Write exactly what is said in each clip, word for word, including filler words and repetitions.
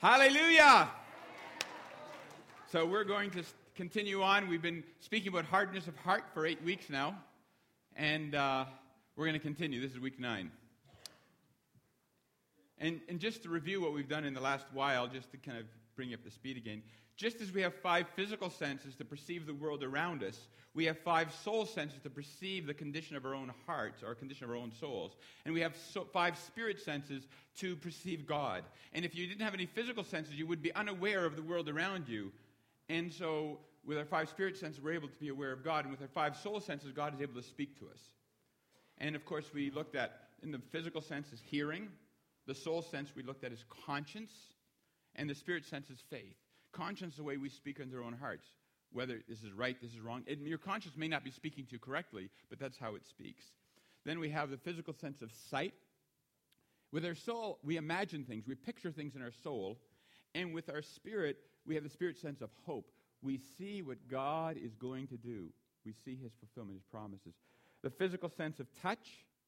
Hallelujah! So we're going to continue on. We've been speaking about hardness of heart for eight weeks now, and uh, we're going to continue. This is week nine. And, and just to review what we've done in the last while, just to kind of bring you up to speed again, just as we have five physical senses to perceive the world around us, we have five soul senses to perceive the condition of our own hearts, or condition of our own souls. And we have so, five spirit senses to perceive God. And if you didn't have any physical senses, you would be unaware of the world around you. And so with our five spirit senses, we're able to be aware of God. And with our five soul senses, God is able to speak to us. And of course, we looked at, in the physical sense, is hearing. The soul sense we looked at is conscience. And the spirit sense is faith. Conscience is the way we speak in our own hearts. Whether this is right, this is wrong. It, your conscience may not be speaking to you correctly, but that's how it speaks. Then we have the physical sense of sight. With our soul, we imagine things. We picture things in our soul. And with our spirit, we have the spirit sense of hope. We see what God is going to do. We see his fulfillment, his promises. The physical sense of touch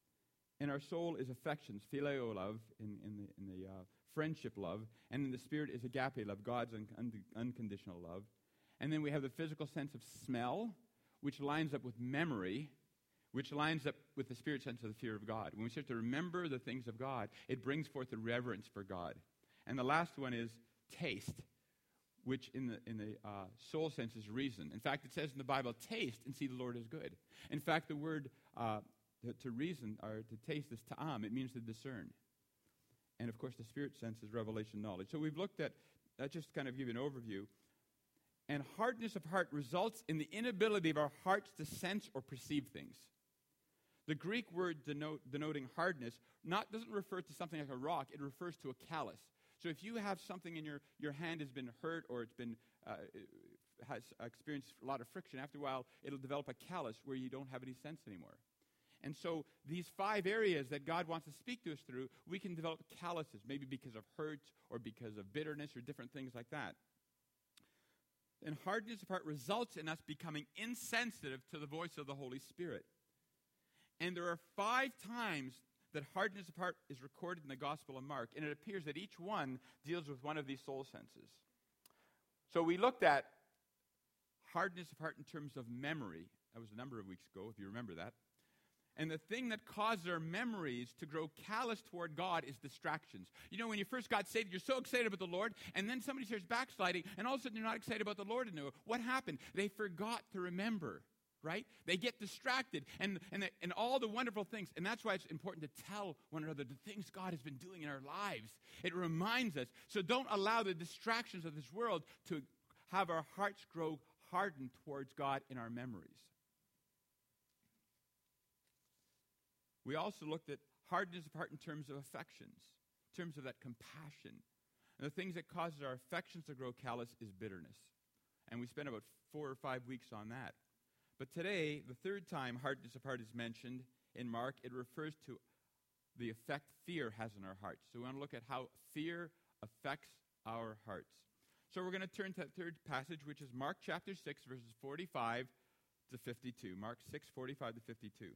in our soul is affections, phileo love, in, in the, in the uh, friendship love. And in the spirit is agape love, God's un- un- unconditional love. And then we have the physical sense of smell, which lines up with memory, which lines up with the spirit sense of the fear of God. When we start to remember the things of God, it brings forth a reverence for God. And the last one is taste, which in the in the uh, soul sense is reason. In fact, it says in the Bible, taste and see the Lord is good. In fact, the word uh, to, to reason or to taste is ta'am. It means to discern. And of course, the spirit sense is revelation knowledge. So we've looked at, that just kind of give you an overview. And hardness of heart results in the inability of our hearts to sense or perceive things. The Greek word denote, denoting hardness not doesn't refer to something like a rock. It refers to a callus. So if you have something in your, your hand has been hurt or it's been uh, has experienced a lot of friction, after a while it'll develop a callus where you don't have any sense anymore. And so these five areas that God wants to speak to us through, we can develop calluses, maybe because of hurt or because of bitterness or different things like that. And hardness of heart results in us becoming insensitive to the voice of the Holy Spirit. And there are five times that hardness of heart is recorded in the Gospel of Mark, and it appears that each one deals with one of these soul senses. So we looked at hardness of heart in terms of memory. That was a number of weeks ago, if you remember that. And the thing that causes our memories to grow callous toward God is distractions. You know, when you first got saved, you're so excited about the Lord, and then somebody starts backsliding, and all of a sudden you're not excited about the Lord anymore. What happened? They forgot to remember, right? They get distracted, and, and, the, and all the wonderful things. And that's why it's important to tell one another the things God has been doing in our lives. It reminds us. So don't allow the distractions of this world to have our hearts grow hardened towards God in our memories. We also looked at hardness of heart in terms of affections, in terms of that compassion. And the things that causes our affections to grow callous is bitterness. And we spent about four or five weeks on that. But today, the third time hardness of heart is mentioned in Mark, it refers to the effect fear has in our hearts. So we want to look at how fear affects our hearts. So we're going to turn to that third passage, which is Mark chapter six, verses forty-five to fifty-two. Mark six, forty-five to fifty-two.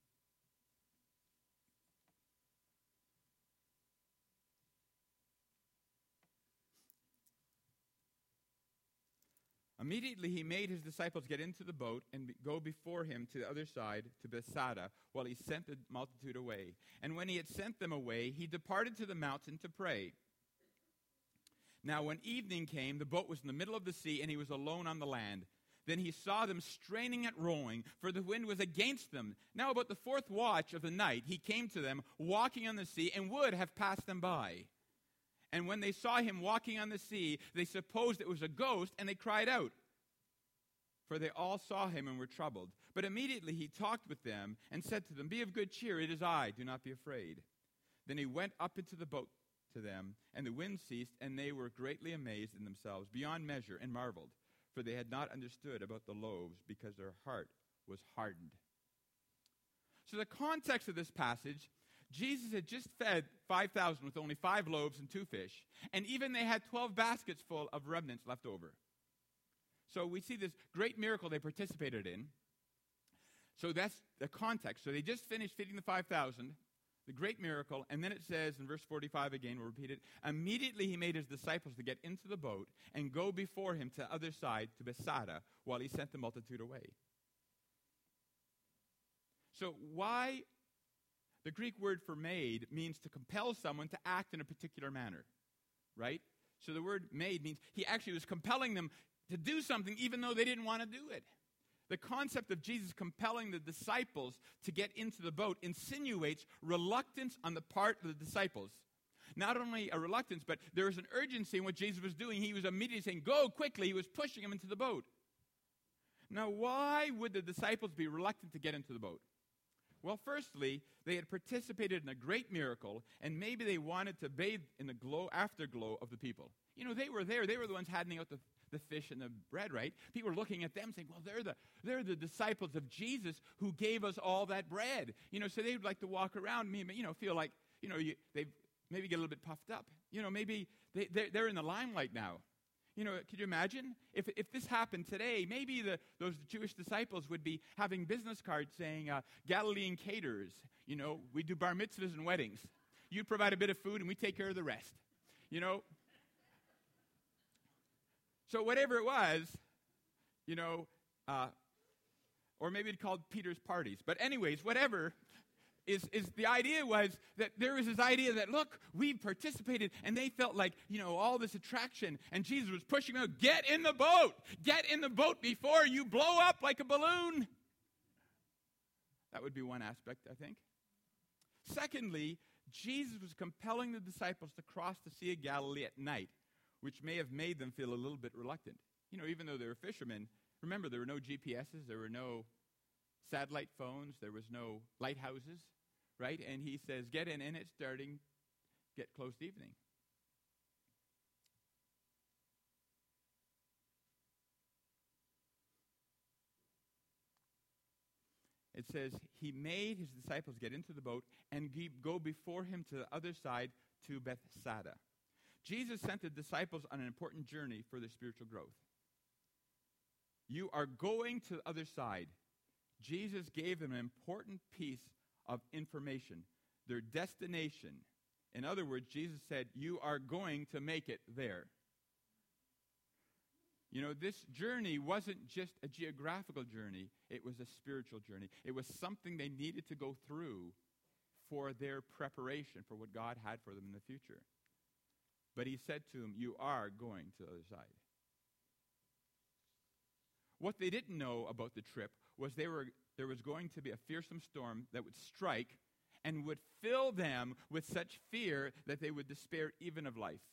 Immediately he made his disciples get into the boat and be, go before him to the other side, to Bethsaida, while he sent the multitude away. And when he had sent them away, he departed to the mountain to pray. Now when evening came, the boat was in the middle of the sea, and he was alone on the land. Then he saw them straining at rowing, for the wind was against them. Now about the fourth watch of the night, he came to them, walking on the sea, and would have passed them by. And when they saw him walking on the sea, they supposed it was a ghost, and they cried out. For they all saw him and were troubled. But immediately he talked with them and said to them, "Be of good cheer, it is I, do not be afraid." Then he went up into the boat to them, and the wind ceased, and they were greatly amazed in themselves beyond measure and marveled. For they had not understood about the loaves, because their heart was hardened. So the context of this passage, Jesus had just fed five thousand with only five loaves and two fish, and even they had twelve baskets full of remnants left over. So we see this great miracle they participated in. So that's the context. So they just finished feeding the five thousand. The great miracle, and then it says in verse forty-five again, we'll repeat it, immediately he made his disciples to get into the boat and go before him to the other side, to Bethsaida, while he sent the multitude away. So why, the Greek word for made means to compel someone to act in a particular manner, right? So the word made means he actually was compelling them to do something even though they didn't want to do it. The concept of Jesus compelling the disciples to get into the boat insinuates reluctance on the part of the disciples. Not only a reluctance, but there was an urgency in what Jesus was doing. He was immediately saying, go quickly. He was pushing them into the boat. Now, why would the disciples be reluctant to get into the boat? Well, firstly, they had participated in a great miracle, and maybe they wanted to bathe in the glow, afterglow of the people. You know, they were there. They were the ones handing out the the fish and the bread, right? People were looking at them saying, well, they're the they're the disciples of Jesus who gave us all that bread. You know, so they would like to walk around, you know, feel like, you know, you, they maybe get a little bit puffed up. You know, maybe they, they're, they're in the limelight now. You know, could you imagine? If if this happened today, maybe the those Jewish disciples would be having business cards saying, uh, Galilean caterers, you know, we do bar mitzvahs and weddings. You provide a bit of food and we take care of the rest. You know? So whatever it was, you know, uh, or maybe it called Peter's parties. But anyways, whatever, is, is the idea was that there was this idea that, look, we participated, and they felt like, you know, all this attraction, and Jesus was pushing them, get in the boat, get in the boat before you blow up like a balloon. That would be one aspect, I think. Secondly, Jesus was compelling the disciples to cross the Sea of Galilee at night, which may have made them feel a little bit reluctant. You know, even though they were fishermen, remember there were no G P S's, there were no satellite phones, there was no lighthouses, right? And he says, get in, and it's starting, get close to evening. It says, he made his disciples get into the boat and go before him to the other side to Bethsaida. Jesus sent the disciples on an important journey for their spiritual growth. You are going to the other side. Jesus gave them an important piece of information, their destination. In other words, Jesus said, you are going to make it there. You know, this journey wasn't just a geographical journey, it was a spiritual journey. It was something they needed to go through for their preparation for what God had for them in the future. But he said to them, you are going to the other side. What they didn't know about the trip was they were, there was going to be a fearsome storm that would strike and would fill them with such fear that they would despair even of life.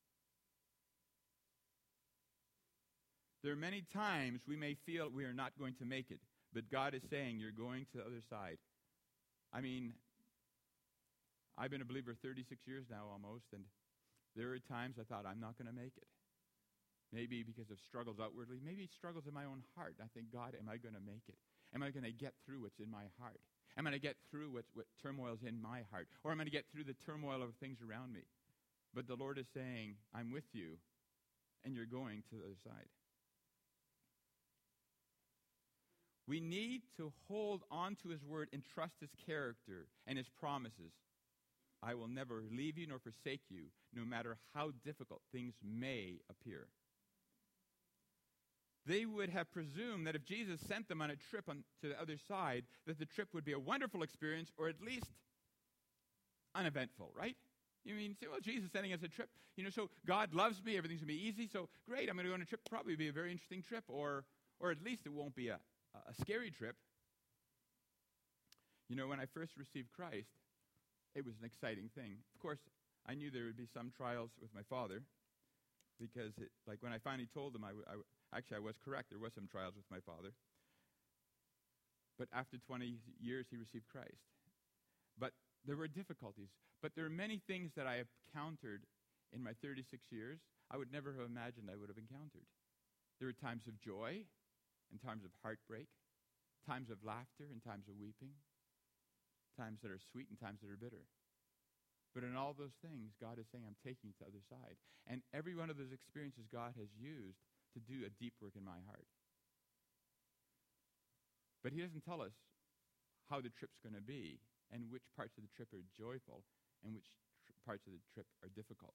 There are many times we may feel we are not going to make it, but God is saying you're going to the other side. I mean, I've been a believer thirty-six years now almost, and there are times I thought, I'm not going to make it. Maybe because of struggles outwardly, maybe struggles in my own heart. I think, God, am I going to make it? Am I going to get through what's in my heart? Am I going to get through what's, what turmoil's in my heart? Or am I going to get through the turmoil of things around me? But the Lord is saying, I'm with you, and you're going to the other side. We need to hold on to his word and trust his character and his promises. I will never leave you nor forsake you, no matter how difficult things may appear. They would have presumed that if Jesus sent them on a trip on, to the other side, that the trip would be a wonderful experience, or at least uneventful, right? You mean, say, well, Jesus is sending us a trip. You know, so God loves me, everything's going to be easy, so great, I'm going to go on a trip, probably be a very interesting trip, or or at least it won't be a, a scary trip. You know, when I first received Christ, it was an exciting thing. Of course, I knew there would be some trials with my father, because, it, like, when I finally told him, I, w- I w- actually, I was correct. There was some trials with my father. But after twenty years, he received Christ. But there were difficulties. But there are many things that I have encountered in my thirty-six years I would never have imagined I would have encountered. There were times of joy and times of heartbreak, times of laughter and times of weeping, times that are sweet and times that are bitter. But in all those things, God is saying, I'm taking you to the other side. And every one of those experiences God has used to do a deep work in my heart. But he doesn't tell us how the trip's going to be. and which parts of the trip are joyful and which tr- parts of the trip are difficult.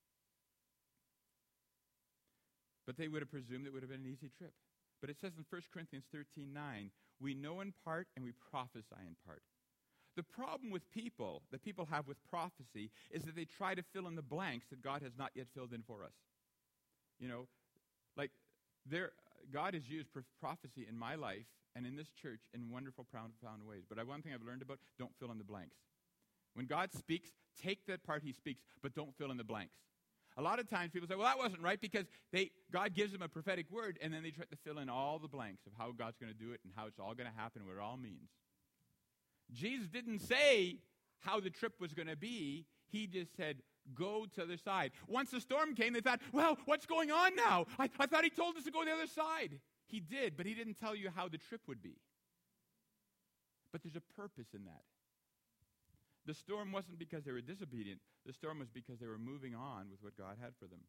But they would have presumed it would have been an easy trip. But it says in First Corinthians thirteen nine, we know in part and we prophesy in part. The problem with people, that people have with prophecy, is that they try to fill in the blanks that God has not yet filled in for us. You know, like there, God has used pro- prophecy in my life and in this church in wonderful, profound ways. But one thing I've learned about, don't fill in the blanks. When God speaks, take that part he speaks, but don't fill in the blanks. A lot of times people say, well, that wasn't right, because they God gives them a prophetic word, and then they try to fill in all the blanks of how God's going to do it and how it's all going to happen and what it all means. Jesus didn't say how the trip was going to be. He just said, go to the other side. Once the storm came, they thought, well, what's going on now? I, I thought he told us to go to the other side. He did, but he didn't tell you how the trip would be. But there's a purpose in that. The storm wasn't because they were disobedient. The storm was because they were moving on with what God had for them.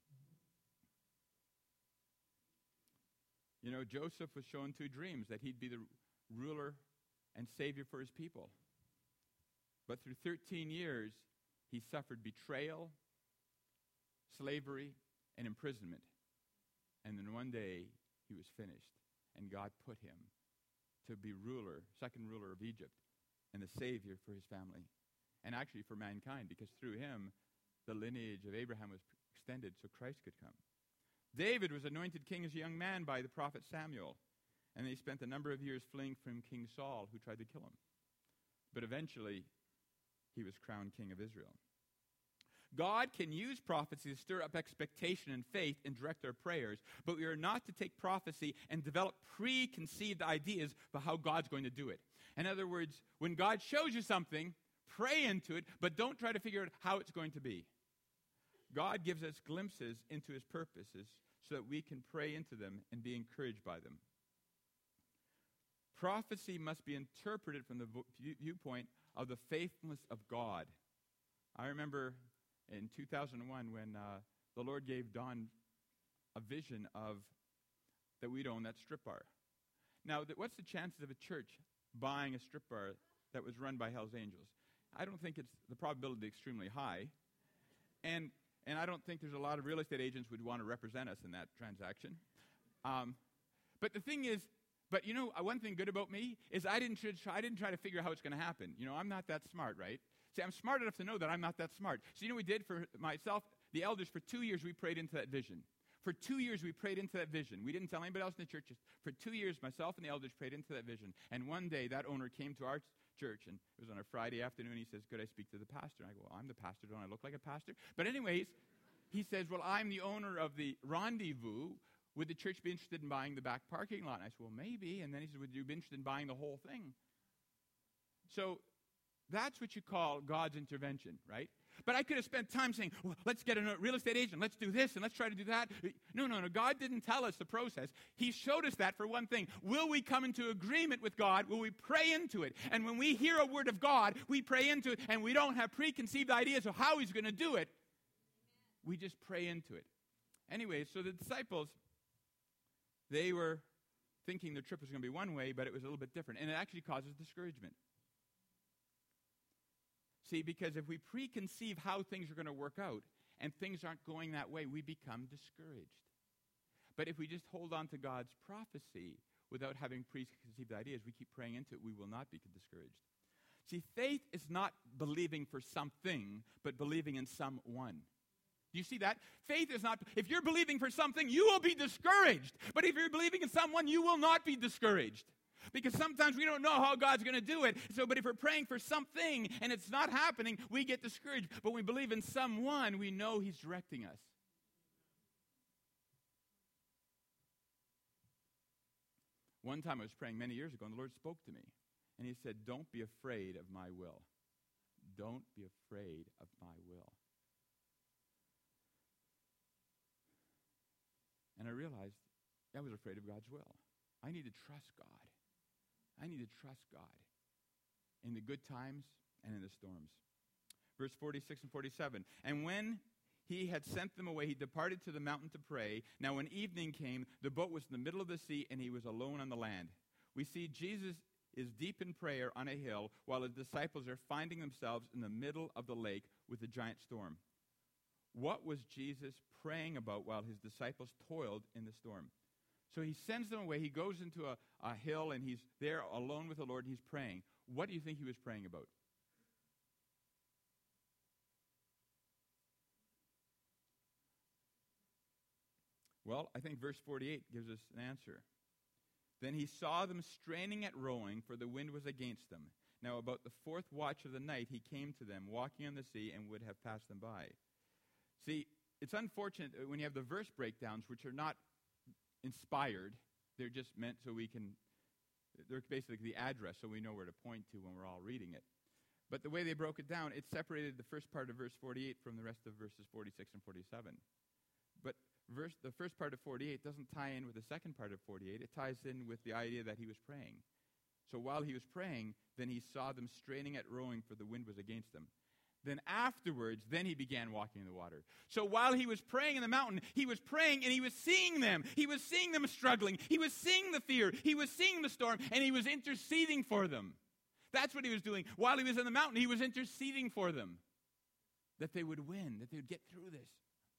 You know, Joseph was shown two dreams, that he'd be the ruler and savior for his people. But through thirteen years, he suffered betrayal, slavery, and imprisonment. And then one day, he was finished, and God put him to be ruler, second ruler of Egypt, and the savior for his family. And actually for mankind, because through him, the lineage of Abraham was extended so Christ could come. David was anointed king as a young man by the prophet Samuel, and he spent a number of years fleeing from King Saul, who tried to kill him. But eventually, he was crowned king of Israel. God can use prophecy to stir up expectation and faith and direct our prayers, but we are not to take prophecy and develop preconceived ideas for how God's going to do it. In other words, when God shows you something, pray into it, but don't try to figure out how it's going to be. God gives us glimpses into his purposes so that we can pray into them and be encouraged by them. Prophecy must be interpreted from the viewpoint of the faithfulness of God. I remember in two thousand one when uh, the Lord gave Don a vision of that we'd own that strip bar. Now, th- what's the chances of a church buying a strip bar that was run by Hell's Angels? I don't think it's the probability extremely high. And and I don't think there's a lot of real estate agents would want to represent us in that transaction. Um, but the thing is, but you know, one thing good about me is I didn't try, I didn't try to figure out how it's going to happen. You know, I'm not that smart, right? See, I'm smart enough to know that I'm not that smart. So you know what we did for myself, the elders, for two years we prayed into that vision. For two years we prayed into that vision. We didn't tell anybody else in the church. Just for two years, myself and the elders prayed into that vision. And one day that owner came to our church, and it was on a Friday afternoon. He says, could I speak to the pastor? And I go, well, I'm the pastor. Don't I look like a pastor? But anyways, he says, well, I'm the owner of the Rendezvous. Would the church be interested in buying the back parking lot? And I said, well, maybe. And then he said, would you be interested in buying the whole thing? So that's what you call God's intervention, right? But I could have spent time saying, well, let's get a real estate agent. Let's do this, and let's try to do that. No, no, no. God didn't tell us the process. He showed us that for one thing. Will we come into agreement with God? Will we pray into it? And when we hear a word of God, we pray into it, and we don't have preconceived ideas of how he's going to do it. We just pray into it. Anyway, so the disciples, they were thinking the trip was going to be one way, but it was a little bit different. And it actually causes discouragement. See, because if we preconceive how things are going to work out and things aren't going that way, we become discouraged. But if we just hold on to God's prophecy without having preconceived ideas, we keep praying into it, we will not be discouraged. See, faith is not believing for something, but believing in someone. Do you see that? Faith is not, if you're believing for something, you will be discouraged. But if you're believing in someone, you will not be discouraged. Because sometimes we don't know how God's going to do it. So, but if we're praying for something and it's not happening, we get discouraged. But when we believe in someone, we know he's directing us. One time I was praying many years ago, and the Lord spoke to me. And he said, don't be afraid of my will. Don't be afraid of my will. And I realized I was afraid of God's will. I need to trust God. I need to trust God in the good times and in the storms. Verse forty-six and forty-seven. And when he had sent them away, he departed to the mountain to pray. Now when evening came, the boat was in the middle of the sea, and he was alone on the land. We see Jesus is deep in prayer on a hill while his disciples are finding themselves in the middle of the lake with a giant storm. What was Jesus praying about while his disciples toiled in the storm? So he sends them away. He goes into a, a hill, and he's there alone with the Lord, and he's praying. What do you think he was praying about? Well, I think verse forty-eight gives us an answer. Then he saw them straining at rowing, for the wind was against them. Now about the fourth watch of the night he came to them, walking on the sea, and would have passed them by. See, it's unfortunate when you have the verse breakdowns, which are not inspired. They're just meant so we can, they're basically the address so we know where to point to when we're all reading it. But the way they broke it down, it separated the first part of verse forty-eight from the rest of verses forty-six and forty-seven. But verse, the first part of forty-eight doesn't tie in with the second part of forty-eight. It ties in with the idea that he was praying. So while he was praying, then he saw them straining at rowing, for the wind was against them. Then afterwards, then he began walking in the water. So while he was praying in the mountain, he was praying and he was seeing them. He was seeing them struggling. He was seeing the fear. He was seeing the storm, and he was interceding for them. That's what he was doing. While he was in the mountain, he was interceding for them, that they would win, that they would get through this.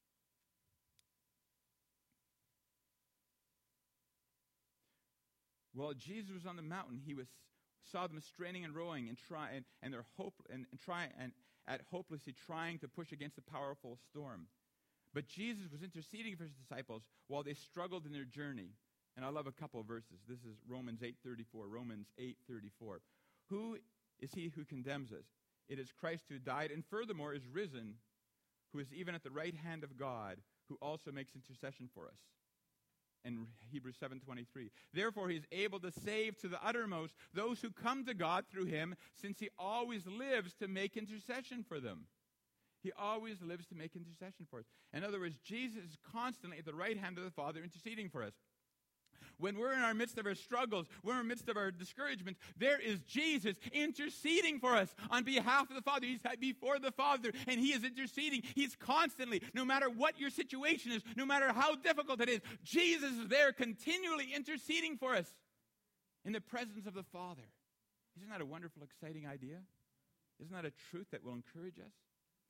While Jesus was on the mountain, he was saw them straining and rowing and try and, and they're hope and, and try and at hopelessly trying to push against the powerful storm. But Jesus was interceding for his disciples while they struggled in their journey. And I love a couple of verses. This is Romans eight thirty-four. Romans eight thirty-four. Who is he who condemns us? It is Christ who died and furthermore is risen, who is even at the right hand of God, who also makes intercession for us. In Hebrews seven twenty-three. Therefore he is able to save to the uttermost those who come to God through him, since he always lives to make intercession for them. He always lives to make intercession for us. In other words, Jesus is constantly at the right hand of the Father interceding for us. When we're in our midst of our struggles, we're in the midst of our discouragement, there is Jesus interceding for us on behalf of the Father. He's before the Father, and he is interceding. He's constantly, no matter what your situation is, no matter how difficult it is, Jesus is there continually interceding for us in the presence of the Father. Isn't that a wonderful, exciting idea? Isn't that a truth that will encourage us?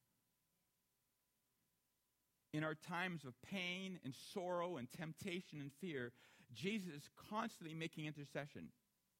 In our times of pain and sorrow and temptation and fear, Jesus is constantly making intercession.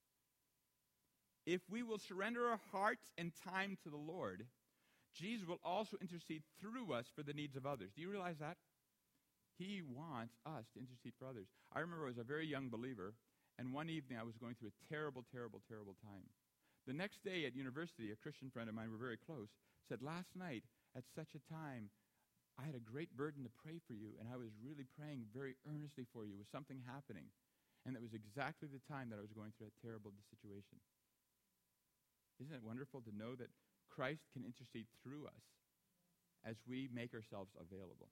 If we will surrender our hearts and time to the Lord, Jesus will also intercede through us for the needs of others. Do you realize that? He wants us to intercede for others. I remember I was a very young believer, and one evening I was going through a terrible, terrible, terrible time. The next day at university, a Christian friend of mine, we're very close, said, last night at such a time, I had a great burden to pray for you, and I was really praying very earnestly for you with something happening. And that was exactly the time that I was going through a terrible situation. Isn't it wonderful to know that Christ can intercede through us as we make ourselves available?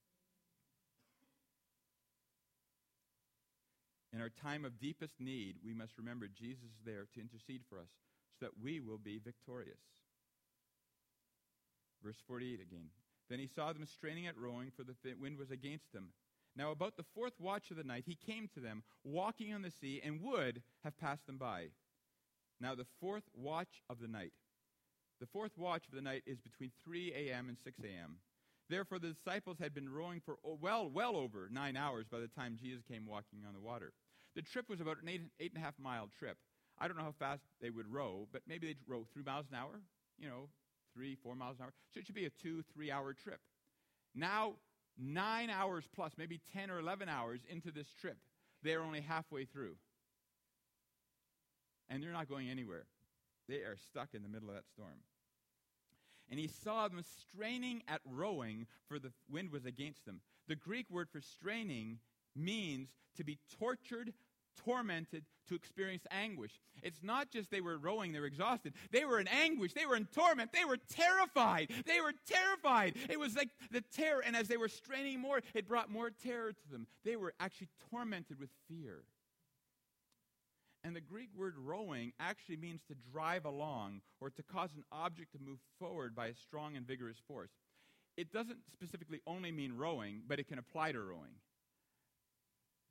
In our time of deepest need, we must remember Jesus is there to intercede for us so that we will be victorious. Verse forty-eight again. Then he saw them straining at rowing, for the wind was against them. Now about the fourth watch of the night, he came to them, walking on the sea, and would have passed them by. Now the fourth watch of the night. The fourth watch of the night is between three a.m. and six a.m. Therefore the disciples had been rowing for well, well over nine hours by the time Jesus came walking on the water. The trip was about an eight, eight and a half mile trip. I don't know how fast they would row, but maybe they'd row three miles an hour, you know, three, four miles an hour. So it should be a two, three-hour trip. Now, nine hours plus, maybe ten or eleven hours into this trip, they're only halfway through. And they're not going anywhere. They are stuck in the middle of that storm. And he saw them straining at rowing, for the wind was against them. The Greek word for straining means to be tortured, tormented, to experience anguish. It's not just they were rowing, they were exhausted. They were in anguish. They were in torment. They were terrified. They were terrified. It was like the terror. And as they were straining more, it brought more terror to them. They were actually tormented with fear. And the Greek word rowing actually means to drive along or to cause an object to move forward by a strong and vigorous force. It doesn't specifically only mean rowing, but it can apply to rowing.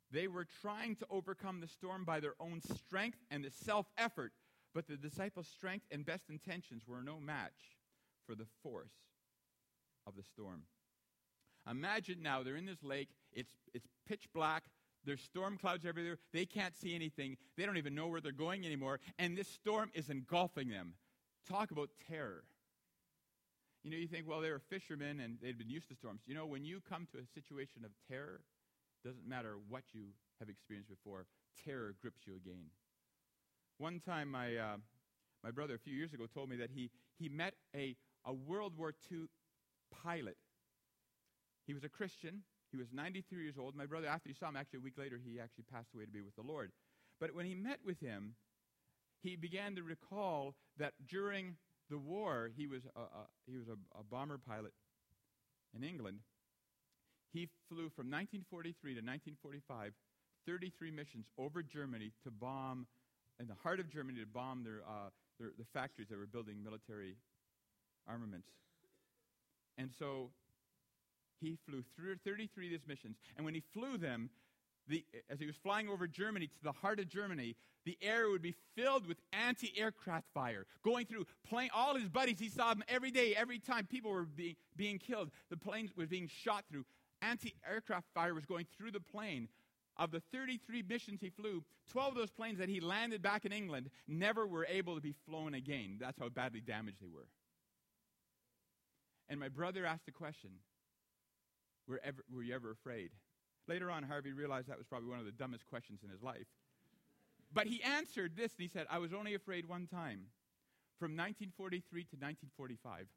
They were trying to overcome the storm by their own strength and the self-effort, but the disciples' strength and best intentions were no match for the force of the storm. Imagine now they're in this lake. It's, it's pitch black. There's storm clouds everywhere. They can't see anything. They don't even know where they're going anymore. And this storm is engulfing them. Talk about terror. You know, you think, well, they were fishermen and they'd been used to storms. You know, when you come to a situation of terror, doesn't matter what you have experienced before, terror grips you again. One time, my uh, my brother a few years ago told me that he, he met a, a World War Two pilot. He was a Christian. He was ninety-three years old. My brother, after he saw him, actually a week later, he actually passed away to be with the Lord. But when he met with him, he began to recall that during the war, he was a, a, he was a, a bomber pilot in England. He flew from nineteen forty-three to nineteen forty-five, thirty-three missions over Germany to bomb, in the heart of Germany, to bomb their, uh, their the factories that were building military armaments. And so he flew through thirty-three of these missions. And when he flew them, the, as he was flying over Germany to the heart of Germany, the air would be filled with anti-aircraft fire, going through plane. All his buddies, he saw them every day, every time people were being, being killed. The plane was being shot through. Anti-aircraft fire was going through the plane. Of the thirty-three missions he flew, twelve of those planes that he landed back in England never were able to be flown again. That's how badly damaged they were. And my brother asked the question, were, ever, were you ever afraid? Later on, Harvey realized that was probably one of the dumbest questions in his life. But he answered this, and he said, I was only afraid one time, from nineteen forty-three to nineteen forty-five.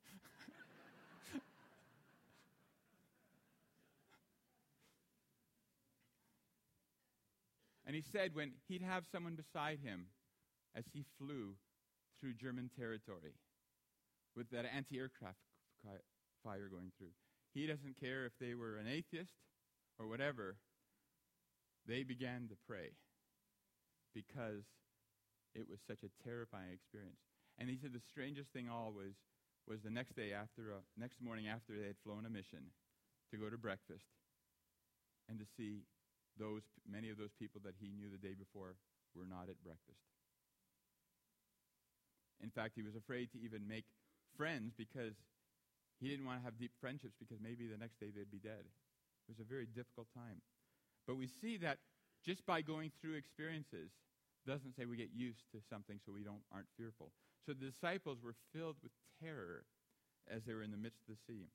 And he said when he'd have someone beside him as he flew through German territory with that anti-aircraft fire going through, he doesn't care if they were an atheist or whatever, they began to pray because it was such a terrifying experience. And he said the strangest thing all was, was the next day after, uh, next morning after they had flown a mission, to go to breakfast and to see those, many of those people that he knew the day before were not at breakfast. In fact, he was afraid to even make friends because he didn't want to have deep friendships because maybe the next day they'd be dead. It was a very difficult time. But we see that just by going through experiences doesn't say we get used to something so we don't aren't fearful. So the disciples were filled with terror as they were in the midst of the sea.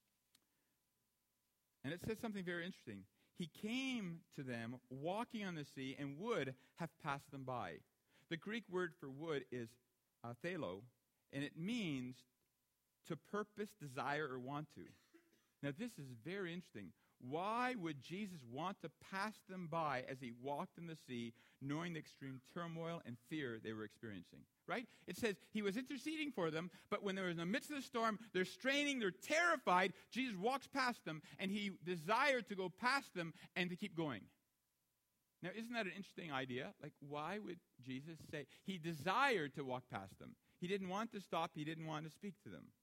And it says something very interesting. He came to them walking on the sea and would have passed them by. The Greek word for would is uh, thelo, and it means to purpose, desire, or want to. Now this is very interesting. Why would Jesus want to pass them by as he walked in the sea, knowing the extreme turmoil and fear they were experiencing? Right? It says he was interceding for them, but when they were in the midst of the storm, they're straining, they're terrified. Jesus walks past them, and he desired to go past them and to keep going. Now, isn't that an interesting idea? Like, why would Jesus say? He desired to walk past them. He didn't want to stop. He didn't want to speak to them.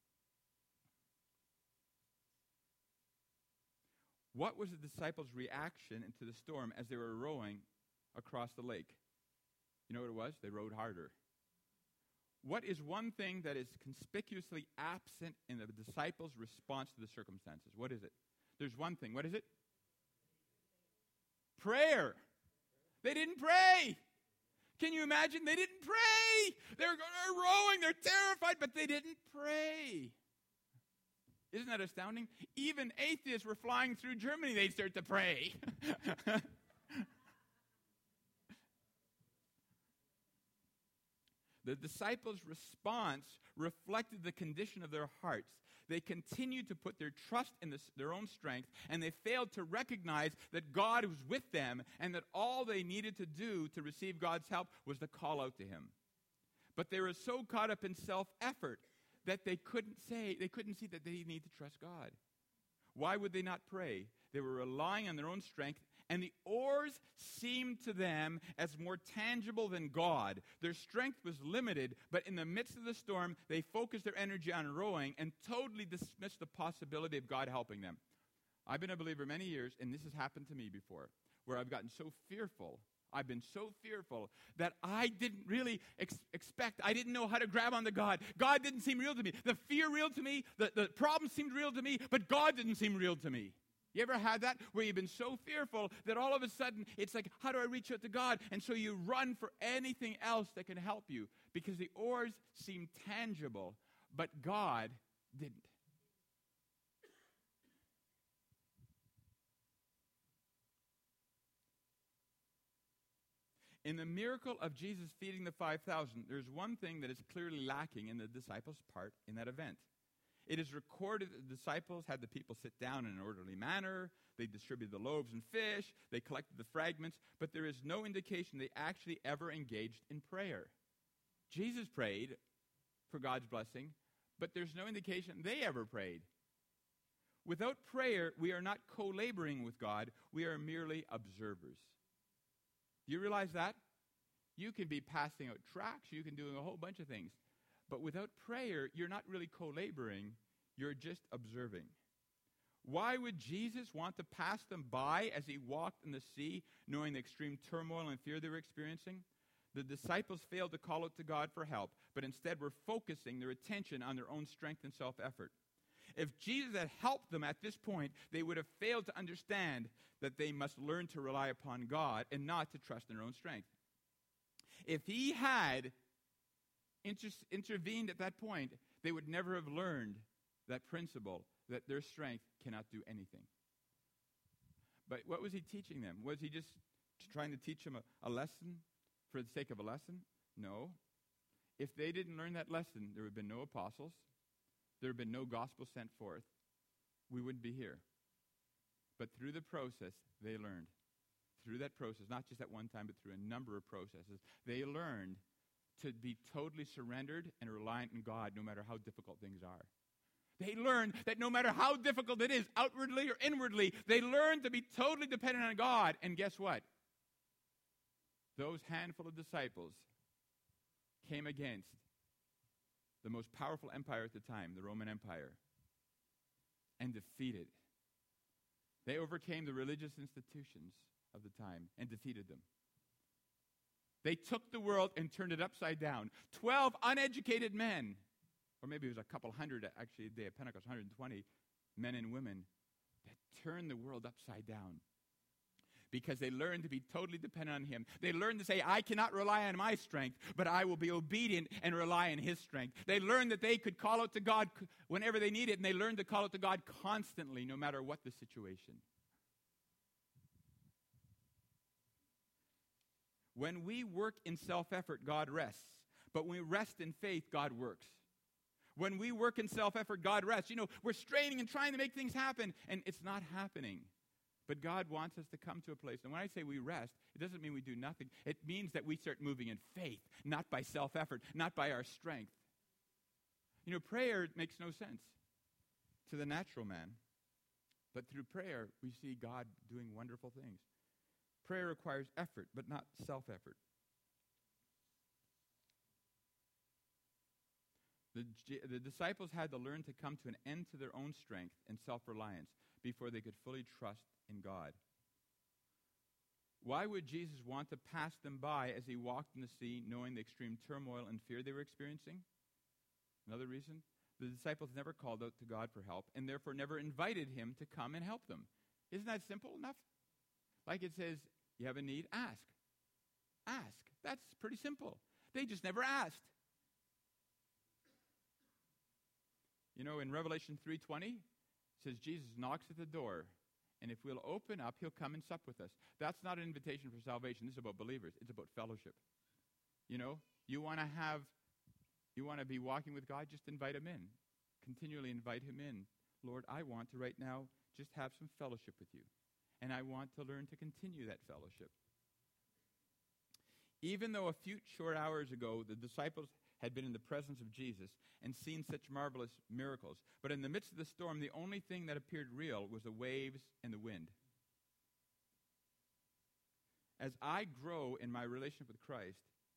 What was the disciples' reaction into the storm as they were rowing across the lake? You know what it was? They rowed harder. What is one thing that is conspicuously absent in the disciples' response to the circumstances? What is it? There's one thing. What is it? Prayer. They didn't pray. Can you imagine? They didn't pray. They're, they're rowing. They're terrified, but they didn't pray. Isn't that astounding? Even atheists were flying through Germany. They'd start to pray. The disciples' response reflected the condition of their hearts. They continued to put their trust in this, their own strength, and they failed to recognize that God was with them and that all they needed to do to receive God's help was to call out to him. But they were so caught up in self-effort that they couldn't say, they couldn't see that they need to trust God. Why would they not pray? They were relying on their own strength, and the oars seemed to them as more tangible than God. Their strength was limited, but in the midst of the storm, they focused their energy on rowing and totally dismissed the possibility of God helping them. I've been a believer many years, and this has happened to me before. where I've gotten so fearful. I've been so fearful that I didn't really ex- expect, I didn't know how to grab onto God. God didn't seem real to me. The fear real to me, the, the problem seemed real to me, but God didn't seem real to me. You ever had that where you've been so fearful that all of a sudden it's like, how do I reach out to God? And so you run for anything else that can help you because the oars seem tangible, but God didn't. In the miracle of Jesus feeding the five thousand, there's one thing that is clearly lacking in the disciples' part in that event. It is recorded that the disciples had the people sit down in an orderly manner. They distributed the loaves and fish. They collected the fragments. But there is no indication they actually ever engaged in prayer. Jesus prayed for God's blessing, but there's no indication they ever prayed. Without prayer, we are not co-laboring with God. We are merely observers. Do you realize that? You can be passing out tracts, you can do a whole bunch of things. But without prayer, you're not really co-laboring, you're just observing. Why would Jesus want to pass them by as he walked in the sea, knowing the extreme turmoil and fear they were experiencing? The disciples failed to call out to God for help, but instead were focusing their attention on their own strength and self-effort. If Jesus had helped them at this point, they would have failed to understand that they must learn to rely upon God and not to trust in their own strength. If he had inter- intervened at that point, they would never have learned that principle that their strength cannot do anything. But what was he teaching them? Was he just trying to teach them a, a lesson for the sake of a lesson? No. If they didn't learn that lesson, there would have been no apostles. There had been no gospel sent forth, we wouldn't be here. But through the process, they learned. Through that process, not just at one time, but through a number of processes, they learned to be totally surrendered and reliant on God no matter how difficult things are. They learned that no matter how difficult it is, outwardly or inwardly, they learned to be totally dependent on God. And guess what? Those handful of disciples came against the most powerful empire at the time, the Roman Empire, and defeated. They overcame the religious institutions of the time and defeated them. They took the world and turned it upside down. Twelve uneducated men, or maybe it was a couple hundred, actually, the day of Pentecost, one hundred twenty men and women, that turned the world upside down. Because they learned to be totally dependent on him. They learned to say, I cannot rely on my strength, but I will be obedient and rely on his strength. They learned that they could call out to God whenever they needed, and they learned to call out to God constantly, no matter what the situation. When we work in self-effort, God rests. But when we rest in faith, God works. When we work in self-effort, God rests. You know, we're straining and trying to make things happen, and it's not happening. But God wants us to come to a place. And when I say we rest, it doesn't mean we do nothing. It means that we start moving in faith, not by self-effort, not by our strength. You know, prayer makes no sense to the natural man. But through prayer, we see God doing wonderful things. Prayer requires effort, but not self-effort. The, the disciples had to learn to come to an end to their own strength and self-reliance before they could fully trust in God. Why would Jesus want to pass them by as he walked in the sea, knowing the extreme turmoil and fear they were experiencing? Another reason, the disciples never called out to God for help and therefore never invited him to come and help them. Isn't that simple enough? Like it says, you have a need, ask. Ask. That's pretty simple. They just never asked. You know, in Revelation three twenty, it says Jesus knocks at the door, and if we'll open up, he'll come and sup with us. That's not an invitation for salvation. This is about believers. It's about fellowship. You know, you want to have, you want to be walking with God, just invite him in. Continually invite him in. Lord, I want to right now just have some fellowship with you, and I want to learn to continue that fellowship. Even though a few short hours ago, the disciples had been in the presence of Jesus and seen such marvelous miracles. But in the midst of the storm, the only thing that appeared real was the waves and the wind. As I grow in my relationship with Christ,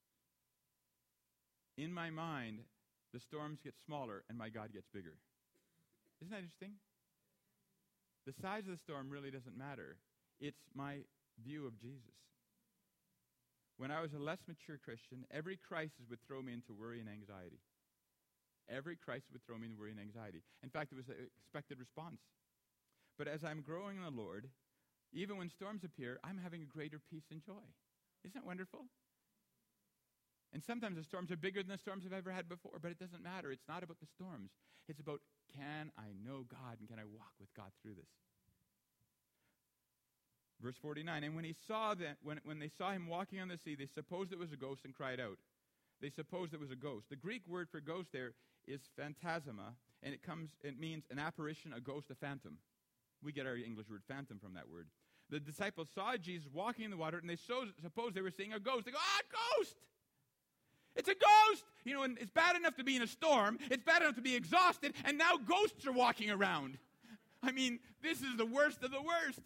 in my mind, the storms get smaller and my God gets bigger. Isn't that interesting? The size of the storm really doesn't matter. It's my view of Jesus. When I was a less mature Christian, every crisis would throw me into worry and anxiety. Every crisis would throw me into worry and anxiety. In fact, it was an expected response. But as I'm growing in the Lord, even when storms appear, I'm having a greater peace and joy. Isn't that wonderful? And sometimes the storms are bigger than the storms I've ever had before, but it doesn't matter. It's not about the storms. It's about, can I know God and can I walk with God through this? Verse forty-nine, and when he saw that, when, when they saw him walking on the sea, they supposed it was a ghost and cried out. They supposed it was a ghost. The Greek word for ghost there is phantasma, and it comes, it means an apparition, a ghost, a phantom. We get our English word phantom from that word. The disciples saw Jesus walking in the water, and they so, supposed they were seeing a ghost. They go, ah, ghost! It's a ghost! You know, and it's bad enough to be in a storm. It's bad enough to be exhausted, and now ghosts are walking around. I mean, this is the worst of the worst.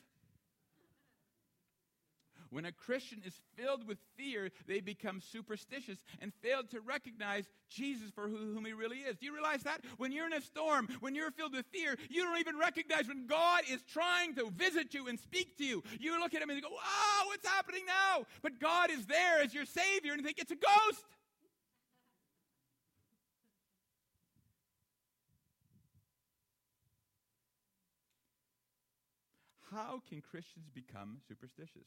When a Christian is filled with fear, they become superstitious and fail to recognize Jesus for whom he really is. Do you realize that? When you're in a storm, when you're filled with fear, you don't even recognize when God is trying to visit you and speak to you. You look at him and you go, wow, what's happening now? But God is there as your Savior, and you think it's a ghost. How can Christians become superstitious?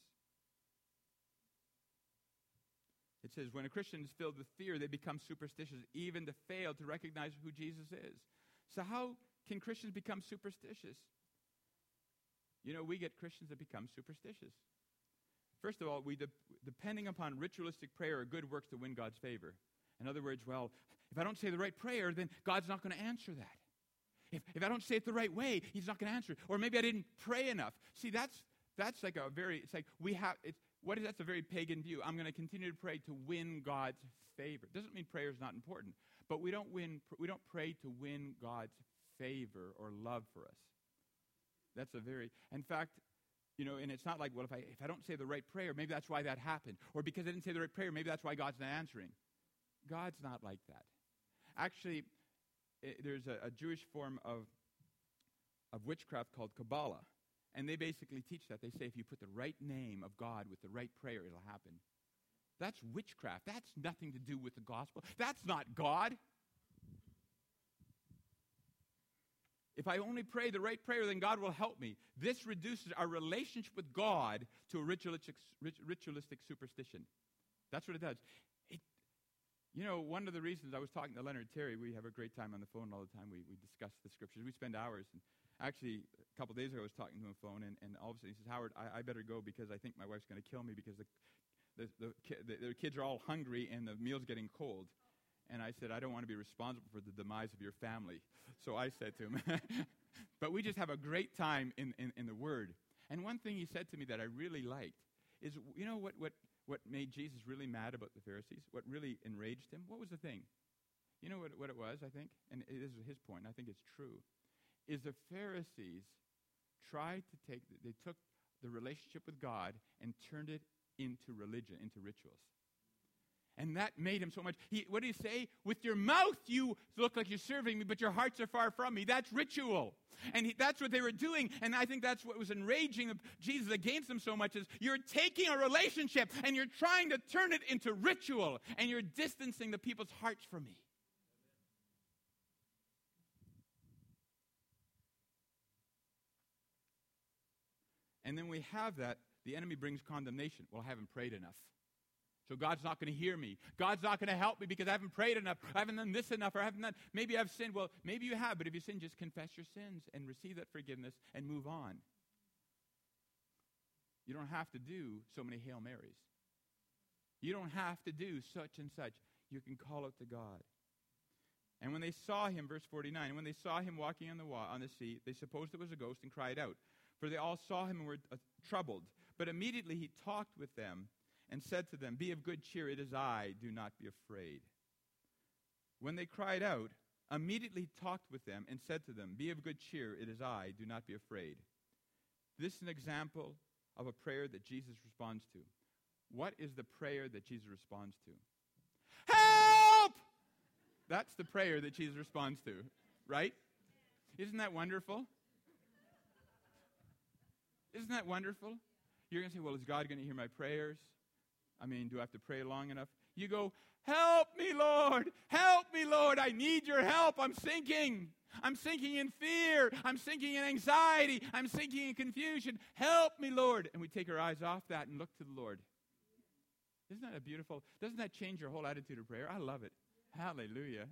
It says, when a Christian is filled with fear, they become superstitious, even to fail to recognize who Jesus is. So how can Christians become superstitious? You know, we get Christians that become superstitious. First of all, we de- depending upon ritualistic prayer or good works to win God's favor. In other words, well, if I don't say the right prayer, then God's not going to answer that. If, if I don't say it the right way, he's not going to answer it. Or maybe I didn't pray enough. See, that's that's like a very, it's like we have, it's, what is, that's a very pagan view. I'm going to continue to pray to win God's favor. Doesn't mean prayer is not important, but we don't win. We don't pray to win God's favor or love for us. That's a very, in fact, you know, and it's not like, well, if I if I don't say the right prayer, maybe that's why that happened, or because I didn't say the right prayer, maybe that's why God's not answering. God's not like that. Actually, it, there's a, a Jewish form of of witchcraft called Kabbalah. And they basically teach that. They say if you put the right name of God with the right prayer, it'll happen. That's witchcraft. That's nothing to do with the gospel. That's not God. If I only pray the right prayer, then God will help me. This reduces our relationship with God to a ritualistic, ritualistic superstition. That's what it does. It, you know, one of the reasons I was talking to Leonard Terry, we have a great time on the phone all the time. We, we discuss the scriptures. We spend hours. And actually, a couple days ago, I was talking to him on the phone, and, and all of a sudden he says, Howard, I, I better go because I think my wife's going to kill me because the, the, the, ki- the, the kids are all hungry and the meal's getting cold. And I said, I don't want to be responsible for the demise of your family. So I said to him, but we just have a great time in, in, in the Word. And one thing he said to me that I really liked is, you know what, what, what made Jesus really mad about the Pharisees? What really enraged him? What was the thing? You know what, what it was, I think? And it is his point. I think it's true. Is the Pharisees tried to take, the, they took the relationship with God and turned it into religion, into rituals. And that made him so much. He, what did he say? With your mouth you look like you're serving me, but your hearts are far from me. That's ritual. And he, that's what they were doing. And I think that's what was enraging Jesus against them so much is you're taking a relationship and you're trying to turn it into ritual. And you're distancing the people's hearts from me. And then we have that, the enemy brings condemnation. Well, I haven't prayed enough. So God's not going to hear me. God's not going to help me because I haven't prayed enough. I haven't done this enough, or I haven't done, maybe I've sinned. Well, maybe you have, but if you sin, just confess your sins and receive that forgiveness and move on. You don't have to do so many Hail Marys. You don't have to do such and such. You can call out to God. And when they saw him, verse forty-nine, and when they saw him walking on the wa- on the sea, they supposed it was a ghost and cried out. For they all saw him and were uh, troubled. But immediately he talked with them and said to them, be of good cheer, it is I, do not be afraid. When they cried out, immediately he talked with them and said to them, be of good cheer, it is I, do not be afraid. This is an example of a prayer that Jesus responds to. What is the prayer that Jesus responds to? Help! That's the prayer that Jesus responds to, right? Isn't that wonderful? Isn't that wonderful? You're going to say, well, is God going to hear my prayers? I mean, do I have to pray long enough? You go, help me, Lord. Help me, Lord. I need your help. I'm sinking. I'm sinking in fear. I'm sinking in anxiety. I'm sinking in confusion. Help me, Lord. And we take our eyes off that and look to the Lord. Isn't that a beautiful, doesn't that change your whole attitude of prayer? I love it. Hallelujah.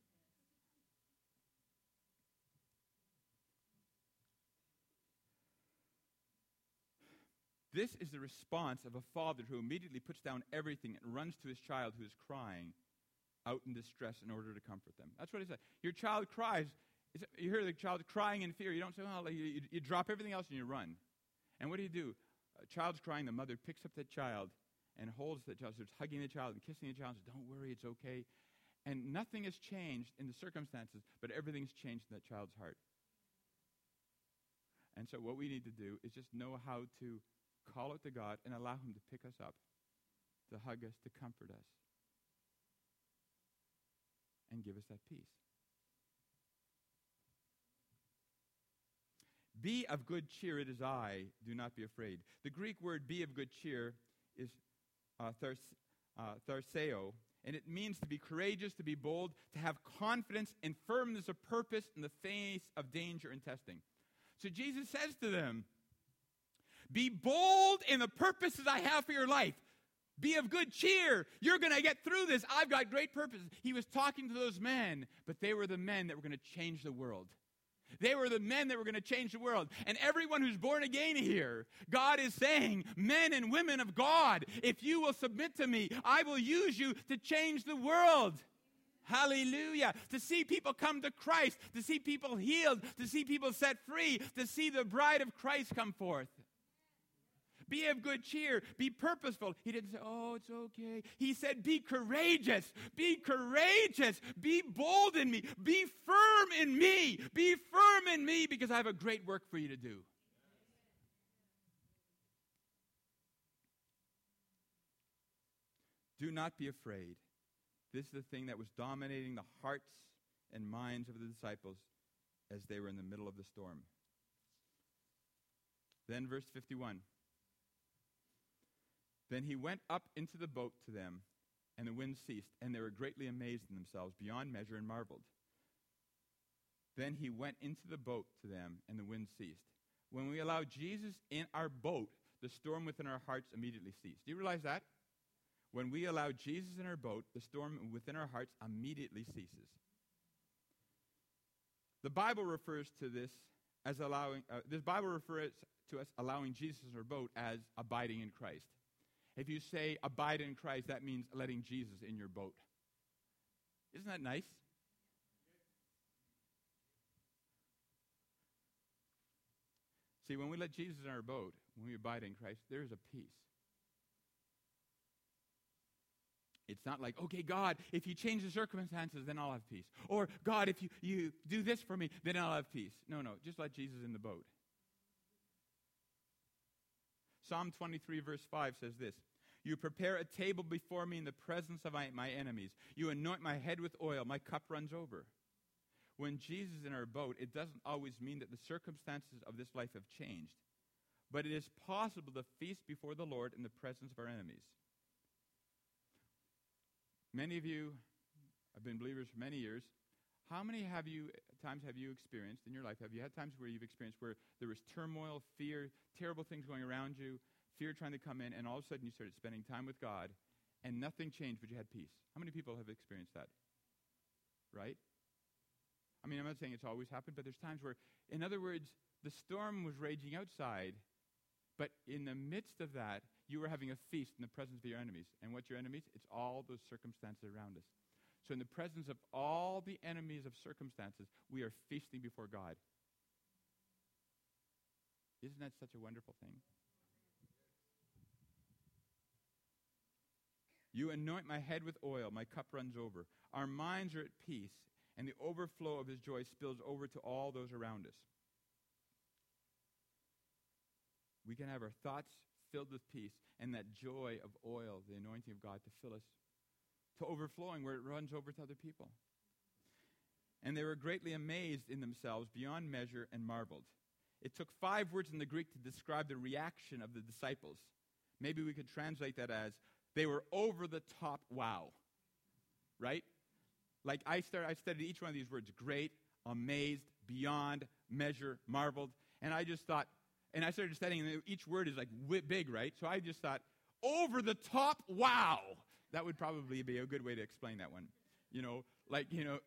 This is the response of a father who immediately puts down everything and runs to his child who is crying out in distress in order to comfort them. That's what he said. Your child cries. You hear the child crying in fear. You don't say, well, you, you, you drop everything else and you run. And what do you do? A child's crying. The mother picks up that child and holds the child, starts hugging the child and kissing the child and says, don't worry, it's okay. And nothing has changed in the circumstances, but everything's changed in that child's heart. And so what we need to do is just know how to call out to God and allow him to pick us up, to hug us, to comfort us, and give us that peace. Be of good cheer, it is I, do not be afraid. The Greek word be of good cheer is uh, thars, uh, tharseo, and it means to be courageous, to be bold, to have confidence and firmness of purpose in the face of danger and testing. So Jesus says to them, be bold in the purposes I have for your life. Be of good cheer. You're going to get through this. I've got great purposes. He was talking to those men, but they were the men that were going to change the world. They were the men that were going to change the world. And everyone who's born again here, God is saying, men and women of God, if you will submit to me, I will use you to change the world. Hallelujah. To see people come to Christ, to see people healed, to see people set free, to see the bride of Christ come forth. Be of good cheer. Be purposeful. He didn't say, oh, it's okay. He said, be courageous. Be courageous. Be bold in me. Be firm in me. Be firm in me because I have a great work for you to do. Do not be afraid. This is the thing that was dominating the hearts and minds of the disciples as they were in the middle of the storm. Then verse fifty-one. Then he went up into the boat to them, and the wind ceased, and they were greatly amazed in themselves beyond measure and marveled. Then he went into the boat to them, and the wind ceased. When we allow Jesus in our boat, the storm within our hearts immediately ceased. Do you realize that? When we allow Jesus in our boat, the storm within our hearts immediately ceases. The Bible refers to this as allowing, uh, this Bible refers to us allowing Jesus in our boat as abiding in Christ. If you say abide in Christ, that means letting Jesus in your boat. Isn't that nice? See, when we let Jesus in our boat, when we abide in Christ, there's a peace. It's not like, okay, God, if you change the circumstances, then I'll have peace. Or, God, if you, you do this for me, then I'll have peace. No, no, just let Jesus in the boat. Psalm twenty-three, verse five says this, you prepare a table before me in the presence of my, my enemies. You anoint my head with oil. My cup runs over. When Jesus is in our boat, it doesn't always mean that the circumstances of this life have changed. But it is possible to feast before the Lord in the presence of our enemies. Many of you have been believers for many years. How many have you times have you experienced in your life? Have you had times where you've experienced where there was turmoil, fear, terrible things going around you, fear trying to come in, and all of a sudden you started spending time with God, and nothing changed, but you had peace? How many people have experienced that? Right? I mean, I'm not saying it's always happened, but there's times where, in other words, the storm was raging outside, but in the midst of that, you were having a feast in the presence of your enemies. And what's your enemies? It's all those circumstances around us. So in the presence of all the enemies of circumstances, we are feasting before God. Isn't that such a wonderful thing? You anoint my head with oil, my cup runs over. Our minds are at peace, and the overflow of his joy spills over to all those around us. We can have our thoughts filled with peace, and that joy of oil, the anointing of God, to fill us to overflowing where it runs over to other people. And they were greatly amazed in themselves beyond measure and marveled. It took five words in the Greek to describe the reaction of the disciples. Maybe we could translate that as, they were over the top wow. Right? Like I started, I studied each one of these words, great, amazed, beyond, measure, marveled. And I just thought, and I started studying, and each word is like big, right? So I just thought, over the top wow. That would probably be a good way to explain that one. You know, like, you know.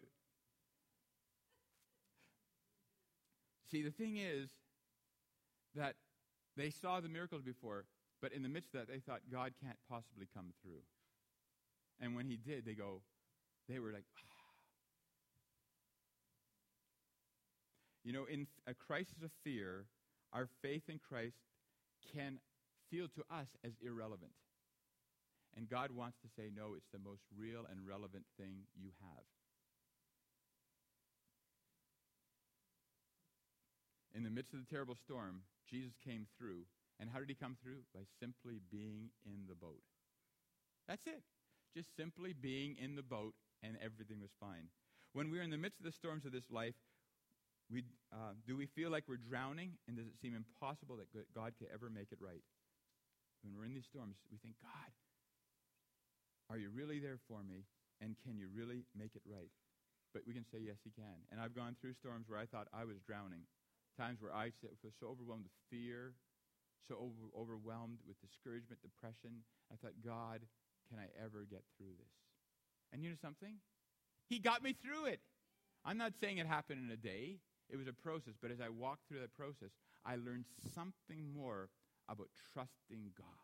See, the thing is that they saw the miracles before, but in the midst of that, they thought, God can't possibly come through. And when he did, they go, they were like, ah. You know, in a crisis of fear, our faith in Christ can feel to us as irrelevant. And God wants to say, no, it's the most real and relevant thing you have. In the midst of the terrible storm, Jesus came through. And how did he come through? By simply being in the boat. That's it. Just simply being in the boat, and everything was fine. When we're in the midst of the storms of this life, we, uh, do we feel like we're drowning? And does it seem impossible that God could ever make it right? When we're in these storms, we think, God, are you really there for me? And can you really make it right? But we can say, yes, he can. And I've gone through storms where I thought I was drowning. Times where I was so overwhelmed with fear, so over, overwhelmed with discouragement, depression. I thought, God, can I ever get through this? And you know something? He got me through it. I'm not saying it happened in a day. It was a process. But as I walked through that process, I learned something more about trusting God.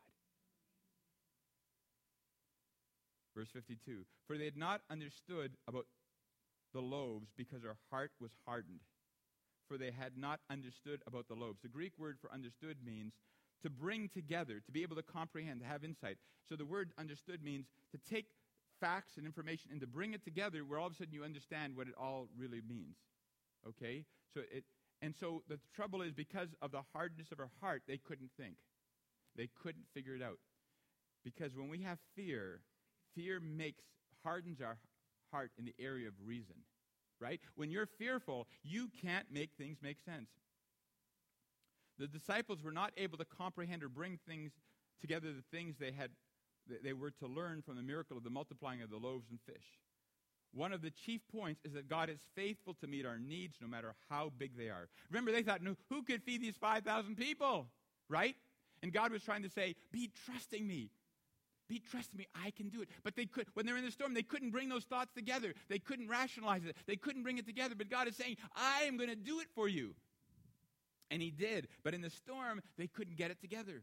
Verse fifty-two, for they had not understood about the loaves because their heart was hardened. For they had not understood about the loaves. The Greek word for understood means to bring together, to be able to comprehend, to have insight. So the word understood means to take facts and information and to bring it together where all of a sudden you understand what it all really means. Okay? So it, and so the trouble is, because of the hardness of our heart, they couldn't think. They couldn't figure it out. Because when we have fear, fear makes, hardens our heart in the area of reason. Right? When you're fearful, you can't make things make sense. The disciples were not able to comprehend or bring things together, the things they had, they were to learn from the miracle of the multiplying of the loaves and fish. One of the chief points is that God is faithful to meet our needs no matter how big they are. Remember, they thought, no, who could feed these five thousand people? Right? And God was trying to say, be trusting me. Be trusting me, I can do it. But they could, when they're in the storm, they couldn't bring those thoughts together. They couldn't rationalize it. They couldn't bring it together. But God is saying, I am going to do it for you. And he did. But in the storm, they couldn't get it together.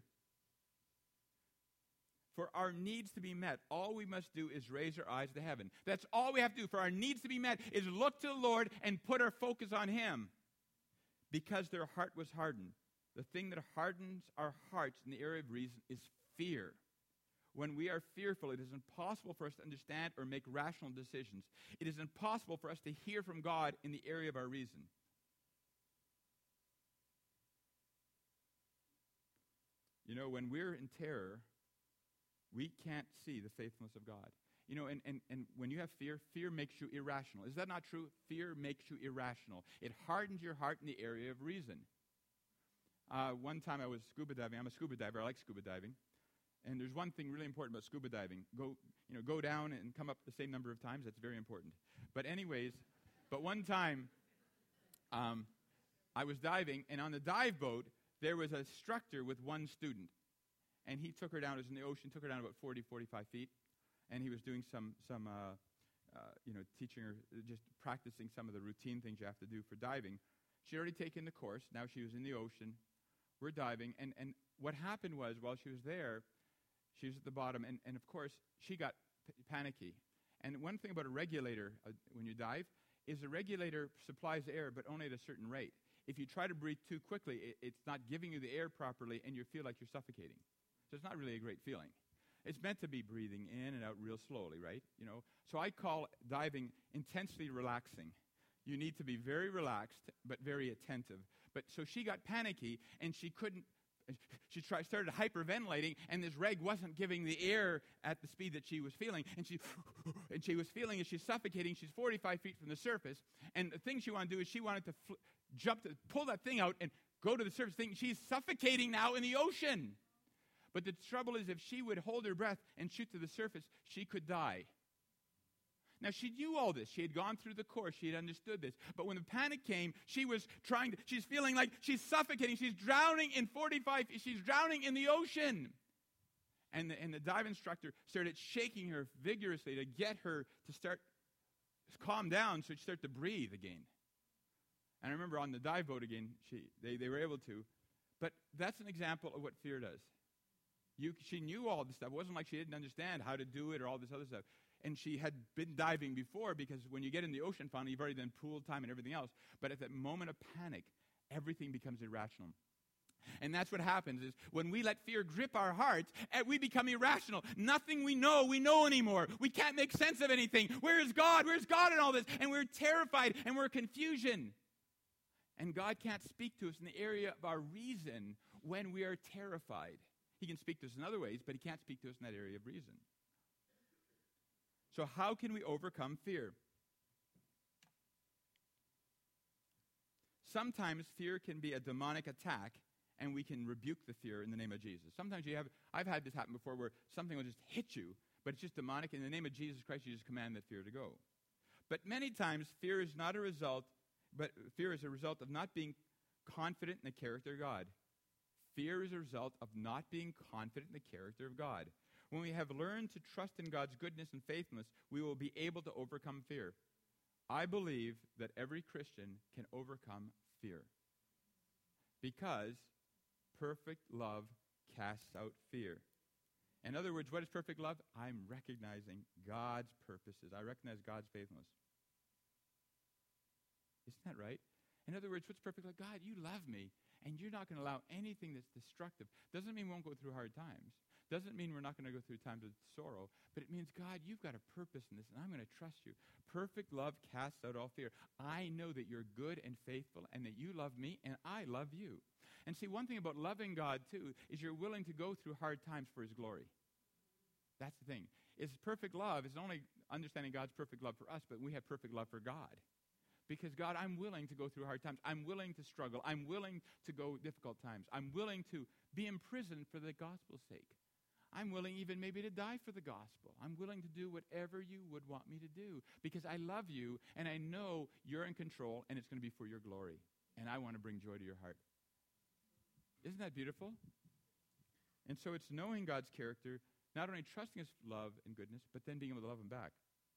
For our needs to be met, all we must do is raise our eyes to heaven. That's all we have to do. For our needs to be met is look to the Lord and put our focus on him. Because their heart was hardened. The thing that hardens our hearts in the area of reason is fear. When we are fearful, it is impossible for us to understand or make rational decisions. It is impossible for us to hear from God in the area of our reason. You know, when we're in terror, we can't see the faithfulness of God. You know, and, and, and when you have fear, fear makes you irrational. Is that not true? Fear makes you irrational. It hardens your heart in the area of reason. Uh, one time I was scuba diving. I'm a scuba diver. I like scuba diving. And there's one thing really important about scuba diving. Go, you know, go down and come up the same number of times. That's very important. But anyways, but one time um, I was diving, and on the dive boat, there was an instructor with one student. And he took her down. It was in the ocean, took her down about forty, forty-five feet. And he was doing some, some uh, uh, you know, teaching her, just practicing some of the routine things you have to do for diving. She had already taken the course. Now she was in the ocean. We're diving. And, and what happened was, while she was there, she was at the bottom, and, and of course, she got p- panicky. And one thing about a regulator, uh, when you dive, is a regulator supplies air, but only at a certain rate. If you try to breathe too quickly, it, it's not giving you the air properly, and you feel like you're suffocating. So it's not really a great feeling. It's meant to be breathing in and out real slowly, right? You know. So I call diving intensely relaxing. You need to be very relaxed, but very attentive. But so she got panicky, and she couldn't. She tried, started hyperventilating, and this reg wasn't giving the air at the speed that she was feeling. And she and she was feeling as she's suffocating. She's forty-five feet from the surface. And the thing she wanted to do is she wanted to fl- jump, to pull that thing out and go to the surface, thinking she's suffocating now in the ocean. But the trouble is, if she would hold her breath and shoot to the surface, she could die. Now, she knew all this. She had gone through the course. She had understood this. But when the panic came, she was trying to, she's feeling like she's suffocating. She's drowning in forty-five, she's drowning in the ocean. And the, and the dive instructor started shaking her vigorously to get her to start, calm down so she'd start to breathe again. And I remember on the dive boat again, she, they, they were able to. But that's an example of what fear does. You, she knew all this stuff. It wasn't like she didn't understand how to do it or all this other stuff. And she had been diving before, because when you get in the ocean, finally, you've already done pool time and everything else. But at that moment of panic, everything becomes irrational. And that's what happens is when we let fear grip our hearts, we become irrational. Nothing we know, we know anymore. We can't make sense of anything. Where is God? Where's God in all this? And we're terrified and we're in confusion. And God can't speak to us in the area of our reason when we are terrified. He can speak to us in other ways, but he can't speak to us in that area of reason. So how can we overcome fear? Sometimes fear can be a demonic attack, and we can rebuke the fear in the name of Jesus. Sometimes you have, I've had this happen before where something will just hit you, but it's just demonic. In the name of Jesus Christ, you just command that fear to go. But many times, fear is not a result, but fear is a result of not being confident in the character of God. Fear is a result of not being confident in the character of God. When we have learned to trust in God's goodness and faithfulness, we will be able to overcome fear. I believe that every Christian can overcome fear, because perfect love casts out fear. In other words, what is perfect love? I'm recognizing God's purposes. I recognize God's faithfulness. Isn't that right? In other words, what's perfect love? God, you love me, and you're not going to allow anything that's destructive. Doesn't mean we won't go through hard times. Doesn't mean we're not going to go through times of sorrow. But it means, God, you've got a purpose in this, and I'm going to trust you. Perfect love casts out all fear. I know that you're good and faithful, and that you love me, and I love you. And see, one thing about loving God, too, is you're willing to go through hard times for his glory. That's the thing. Is perfect love is not only understanding God's perfect love for us, but we have perfect love for God. Because, God, I'm willing to go through hard times. I'm willing to struggle. I'm willing to go difficult times. I'm willing to be imprisoned for the gospel's sake. I'm willing even maybe to die for the gospel. I'm willing to do whatever you would want me to do, because I love you, and I know you're in control, and it's going to be for your glory. And I want to bring joy to your heart. Isn't that beautiful? And so it's knowing God's character, not only trusting his love and goodness, but then being able to love him back.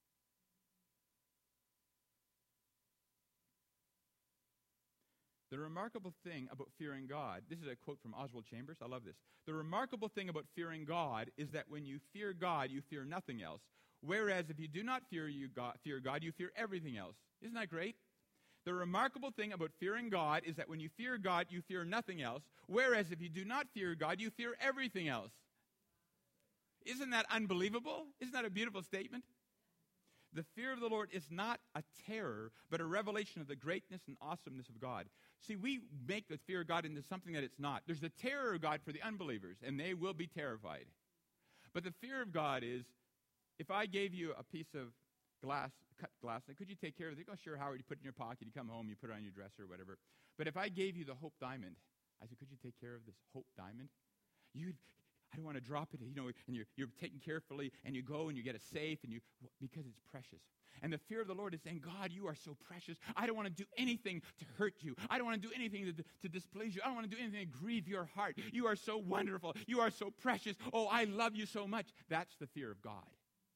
The remarkable thing about fearing God, this is a quote from Oswald Chambers, I love this. The remarkable thing about fearing God is that when you fear God, you fear nothing else. Whereas if you do not fear, you God, fear God, you fear everything else. Isn't that great? The remarkable thing about fearing God is that when you fear God, you fear nothing else. Whereas if you do not fear God, you fear everything else. Isn't that unbelievable? Isn't that a beautiful statement? The fear of the Lord is not a terror, but a revelation of the greatness and awesomeness of God. See, we make the fear of God into something that it's not. There's the terror of God for the unbelievers, and they will be terrified. But the fear of God is, if I gave you a piece of glass, cut glass, could you take care of it? You go, sure, Howard, you put it in your pocket, you come home, you put it on your dresser or whatever. But if I gave you the Hope Diamond, I said, could you take care of this Hope Diamond? You'd... I don't want to drop it, you know, and you're, you're taken carefully, and you go and you get a safe, and you, because it's precious. And the fear of the Lord is saying, God, you are so precious. I don't want to do anything to hurt you. I don't want to do anything to, to displease you. I don't want to do anything to grieve your heart. You are so wonderful. You are so precious. Oh, I love you so much. That's the fear of God.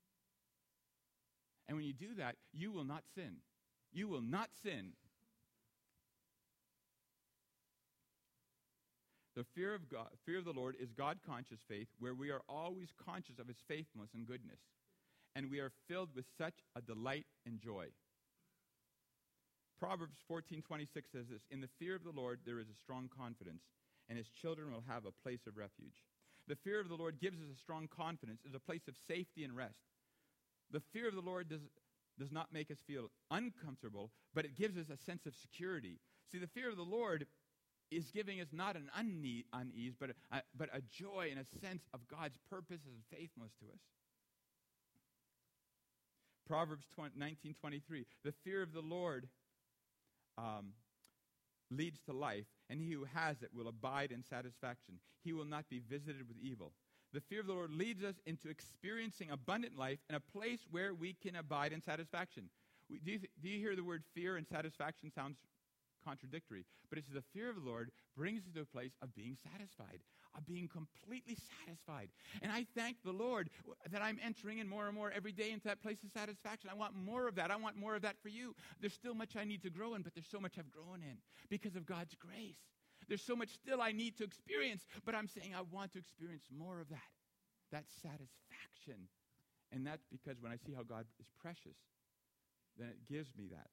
And when you do that, you will not sin. You will not sin. The fear of God, fear of the Lord is God-conscious faith, where we are always conscious of his faithfulness and goodness, and we are filled with such a delight and joy. Proverbs fourteen twenty-six says this, in the fear of the Lord there is a strong confidence, and his children will have a place of refuge. The fear of the Lord gives us a strong confidence, is a place of safety and rest. The fear of the Lord does, does not make us feel uncomfortable, but it gives us a sense of security. See, the fear of the Lord is giving us not an une- unease, but a, but a joy and a sense of God's purposes and faithfulness to us. Proverbs nineteen twenty-three, the fear of the Lord um, leads to life, and he who has it will abide in satisfaction. He will not be visited with evil. The fear of the Lord leads us into experiencing abundant life in a place where we can abide in satisfaction. We, do, you th- do you hear the word fear and satisfaction sounds contradictory? But it's the fear of the Lord brings us to a place of being satisfied, of being completely satisfied. And I thank the Lord that I'm entering in more and more every day into that place of satisfaction. I want more of that. I want more of that for you. There's still much I need to grow in, but there's so much I've grown in because of God's grace. There's so much still I need to experience, but I'm saying I want to experience more of that, that satisfaction. And that's because when I see how God is precious, then it gives me that.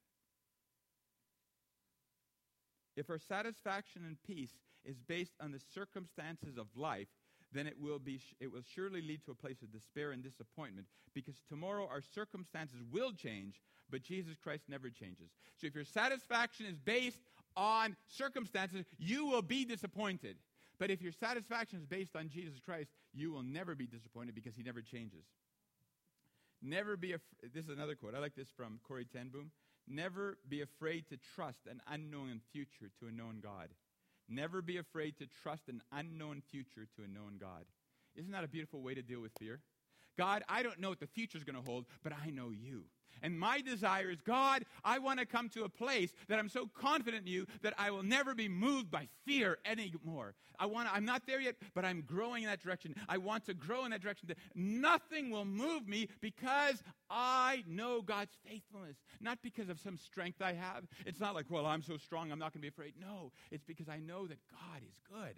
If our satisfaction and peace is based on the circumstances of life, then it will be it will surely lead to a place of despair and disappointment, because tomorrow our circumstances will change, but Jesus Christ never changes. So if your satisfaction is based on circumstances, you will be disappointed. But if your satisfaction is based on Jesus Christ, you will never be disappointed because he never changes. Never be af- this is another quote. I like this from Corrie ten Boom. Never be afraid to trust an unknown future to a known God. Never be afraid to trust an unknown future to a known God. Isn't that a beautiful way to deal with fear? God, I don't know what the future is going to hold, but I know you. And my desire is, God, I want to come to a place that I'm so confident in you that I will never be moved by fear anymore. I want to, I'm not there yet, but I'm growing in that direction. I want to grow in that direction. Nothing will move me because I know God's faithfulness, not because of some strength I have. It's not like, well, I'm so strong, I'm not going to be afraid. No, it's because I know that God is good.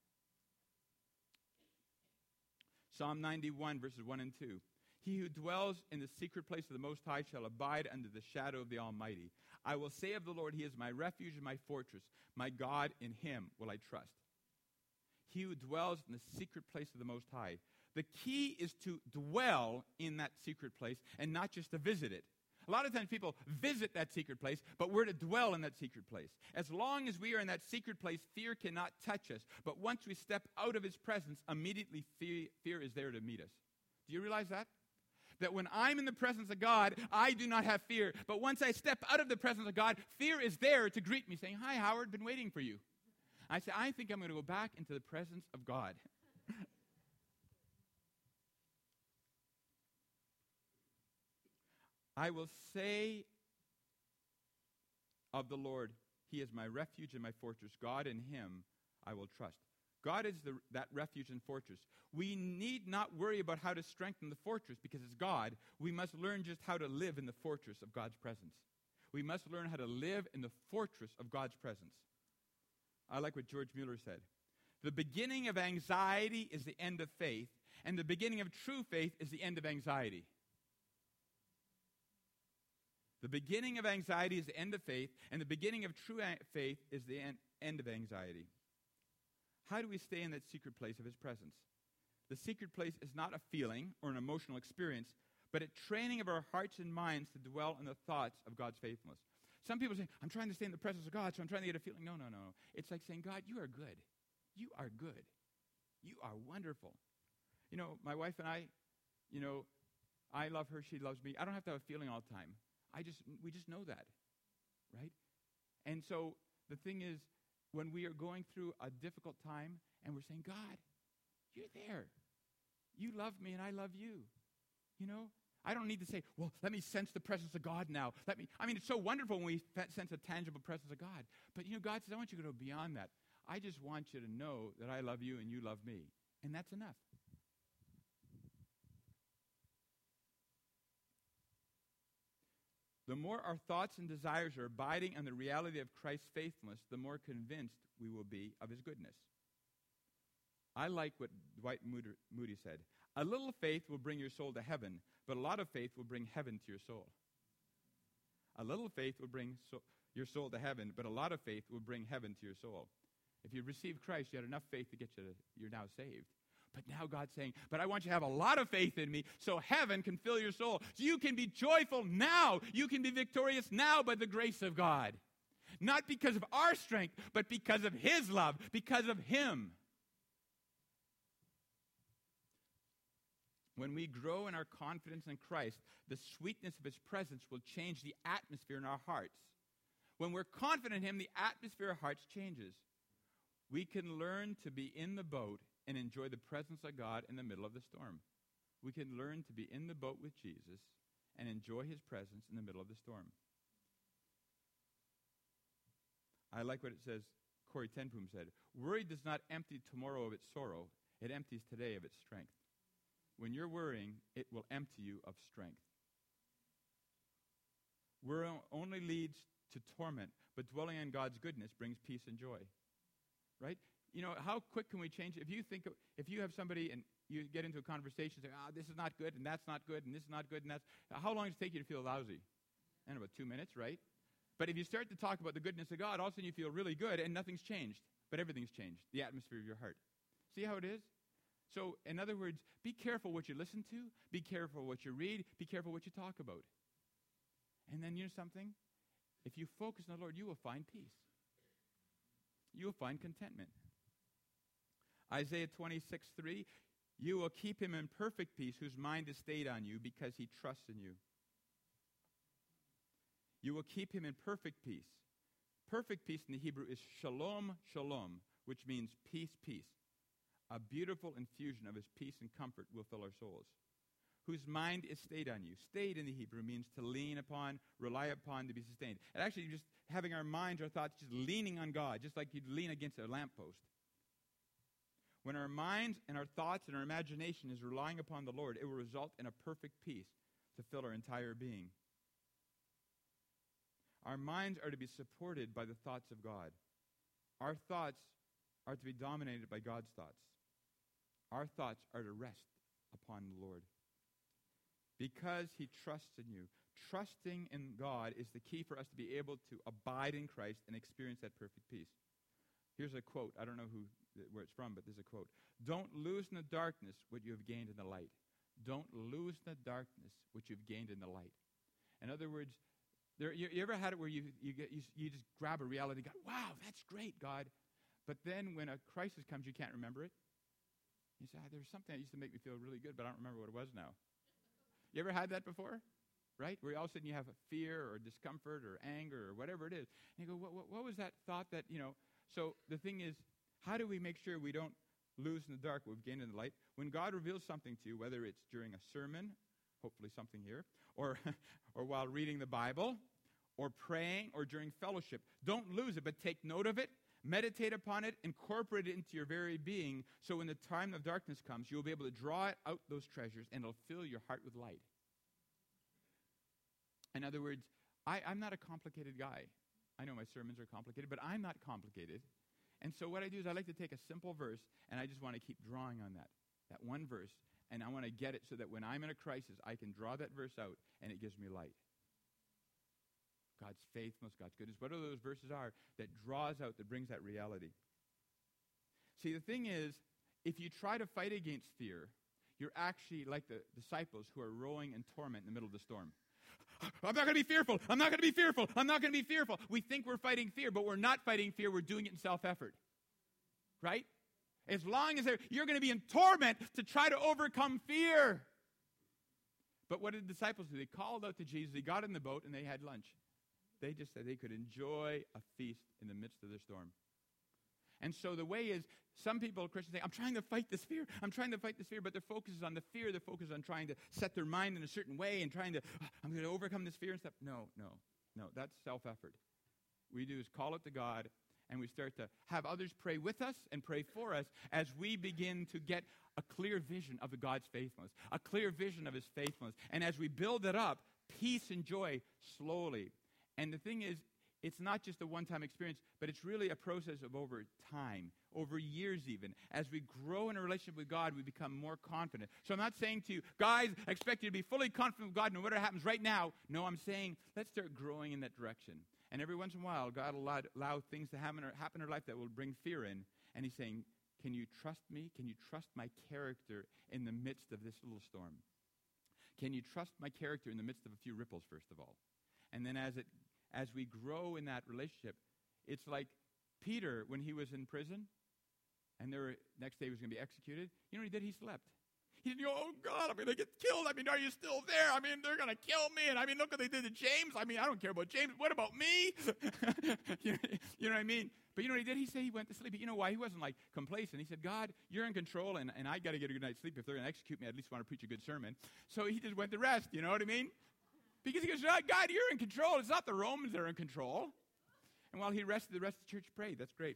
Psalm ninety-one, verses one and two. He who dwells in the secret place of the Most High shall abide under the shadow of the Almighty. I will say of the Lord, he is my refuge and my fortress. My God, in him will I trust. He who dwells in the secret place of the Most High. The key is to dwell in that secret place and not just to visit it. A lot of times people visit that secret place, but we're to dwell in that secret place. As long as we are in that secret place, fear cannot touch us. But once we step out of his presence, immediately fear, fear is there to meet us. Do you realize that? That when I'm in the presence of God, I do not have fear. But once I step out of the presence of God, fear is there to greet me, saying, hi, Howard, been waiting for you. I say, I think I'm going to go back into the presence of God. I will say of the Lord, he is my refuge and my fortress. God, in him I will trust. God is the, that refuge and fortress. We need not worry about how to strengthen the fortress because it's God. We must learn just how to live in the fortress of God's presence. We must learn how to live in the fortress of God's presence. I like what George Mueller said. The beginning of anxiety is the end of faith, and the beginning of true faith is the end of anxiety. The beginning of anxiety is the end of faith, and the beginning of true a- faith is the en- end of anxiety. How do we stay in that secret place of his presence? The secret place is not a feeling or an emotional experience, but a training of our hearts and minds to dwell in the thoughts of God's faithfulness. Some people say, I'm trying to stay in the presence of God, so I'm trying to get a feeling. No, no, no. It's like saying, God, you are good. You are good. You are wonderful. You know, my wife and I, you know, I love her, she loves me. I don't have to have a feeling all the time. I just, we just know that, right? And so the thing is, when we are going through a difficult time and we're saying, God, you're there. You love me and I love you. You know, I don't need to say, well, let me sense the presence of God now. Let me, I mean, it's so wonderful when we f- sense a tangible presence of God. But, you know, God says, I want you to go beyond that. I just want you to know that I love you and you love me. And that's enough. The more our thoughts and desires are abiding on the reality of Christ's faithfulness, the more convinced we will be of his goodness. I like what Dwight Moody said. A little faith will bring your soul to heaven, but a lot of faith will bring heaven to your soul. A little faith will bring so- your soul to heaven, but a lot of faith will bring heaven to your soul. If you receive Christ, you had enough faith to get you to, you're now saved. But now God's saying, but I want you to have a lot of faith in me so heaven can fill your soul. So you can be joyful now. You can be victorious now by the grace of God. Not because of our strength, but because of his love, because of him. When we grow in our confidence in Christ, the sweetness of his presence will change the atmosphere in our hearts. When we're confident in him, the atmosphere of hearts changes. We can learn to be in the boat and enjoy the presence of God in the middle of the storm. We can learn to be in the boat with Jesus and enjoy his presence in the middle of the storm. I like what it says, Corrie ten Boom said, worry does not empty tomorrow of its sorrow, it empties today of its strength. When you're worrying, it will empty you of strength. Worry only leads to torment, but dwelling on God's goodness brings peace and joy. Right? You know, how quick can we change? If you think, of, if you have somebody and you get into a conversation, say, ah, this is not good, and that's not good, and this is not good, and that's, how long does it take you to feel lousy? And about two minutes, right? But if you start to talk about the goodness of God, all of a sudden you feel really good, and nothing's changed, but everything's changed, the atmosphere of your heart. See how it is? So, in other words, be careful what you listen to, be careful what you read, be careful what you talk about. And then you know something? If you focus on the Lord, you will find peace. You will find contentment. Isaiah twenty-six three, you will keep him in perfect peace whose mind is stayed on you because he trusts in you. You will keep him in perfect peace. Perfect peace in the Hebrew is shalom, shalom, which means peace, peace. A beautiful infusion of his peace and comfort will fill our souls. Whose mind is stayed on you. Stayed in the Hebrew means to lean upon, rely upon, to be sustained. And actually just having our minds, our thoughts, just leaning on God, just like you'd lean against a lamppost. When our minds and our thoughts and our imagination is relying upon the Lord, it will result in a perfect peace to fill our entire being. Our minds are to be supported by the thoughts of God. Our thoughts are to be dominated by God's thoughts. Our thoughts are to rest upon the Lord. Because he trusts in you. Trusting in God is the key for us to be able to abide in Christ and experience that perfect peace. Here's a quote. I don't know who, where it's from, but there's a quote. Don't lose in the darkness what you have gained in the light. Don't lose in the darkness what you've gained in the light. In other words, there, you, you ever had it where you you, get, you you just grab a reality, God, wow, that's great, God. But then when a crisis comes, you can't remember it. You say, ah, there was something that used to make me feel really good, but I don't remember what it was now. You ever had that before? Right? Where all of a sudden you have a fear or discomfort or anger or whatever it is. And you go, what, what, what was that thought that, you know? So the thing is, how do we make sure we don't lose in the dark what we've gained in the light? When God reveals something to you, whether it's during a sermon, hopefully something here, or, or while reading the Bible, or praying, or during fellowship, don't lose it, but take note of it, meditate upon it, incorporate it into your very being, so when the time of darkness comes, you'll be able to draw out those treasures, and it'll fill your heart with light. In other words, I, I'm not a complicated guy. I know my sermons are complicated, but I'm not complicated. And so what I do is I like to take a simple verse, and I just want to keep drawing on that, that one verse, and I want to get it so that when I'm in a crisis, I can draw that verse out, and it gives me light. God's faithfulness, God's goodness, whatever those verses are, that draws out, that brings that reality. See, the thing is, if you try to fight against fear, you're actually like the disciples who are rowing in torment in the middle of the storm. I'm not going to be fearful. I'm not going to be fearful. I'm not going to be fearful. We think we're fighting fear, but we're not fighting fear. We're doing it in self-effort. Right? As long as you're going to be in torment to try to overcome fear. But what did the disciples do? They called out to Jesus. They got in the boat and they had lunch. They just said they could enjoy a feast in the midst of the storm. And so the way is, some people, Christians, say, I'm trying to fight this fear. I'm trying to fight this fear, but their focus is on the fear. Their focus is on trying to set their mind in a certain way and trying to, oh, I'm going to overcome this fear and stuff. No, no, no, that's self-effort. What we do is call it to God, and we start to have others pray with us and pray for us as we begin to get a clear vision of the God's faithfulness, a clear vision of his faithfulness. And as we build it up, peace and joy slowly. And the thing is, it's not just a one-time experience, but it's really a process of over time, over years even. As we grow in a relationship with God, we become more confident. So I'm not saying to you, guys, I expect you to be fully confident with God no matter what happens right now. No, I'm saying let's start growing in that direction. And every once in a while, God will allow, allow things to happen, happen in our life that will bring fear in. And he's saying, can you trust me? Can you trust my character in the midst of this little storm? Can you trust my character in the midst of a few ripples, first of all? And then as it As we grow in that relationship, it's like Peter, when he was in prison, and there were, next day he was going to be executed, you know what he did? He slept. He said, oh, God, I'm going to get killed. I mean, are you still there? I mean, they're going to kill me. And I mean, look what they did to James. I mean, I don't care about James. What about me? you, know, you know what I mean? But you know what he did? He said he went to sleep. You know why? He wasn't like complacent. He said, God, you're in control, and, and I got to get a good night's sleep. If they're going to execute me, I at least want to preach a good sermon. So he just went to rest. You know what I mean? Because he goes, God, you're in control. It's not the Romans that are in control. And while he rested, the rest of the church prayed. That's great.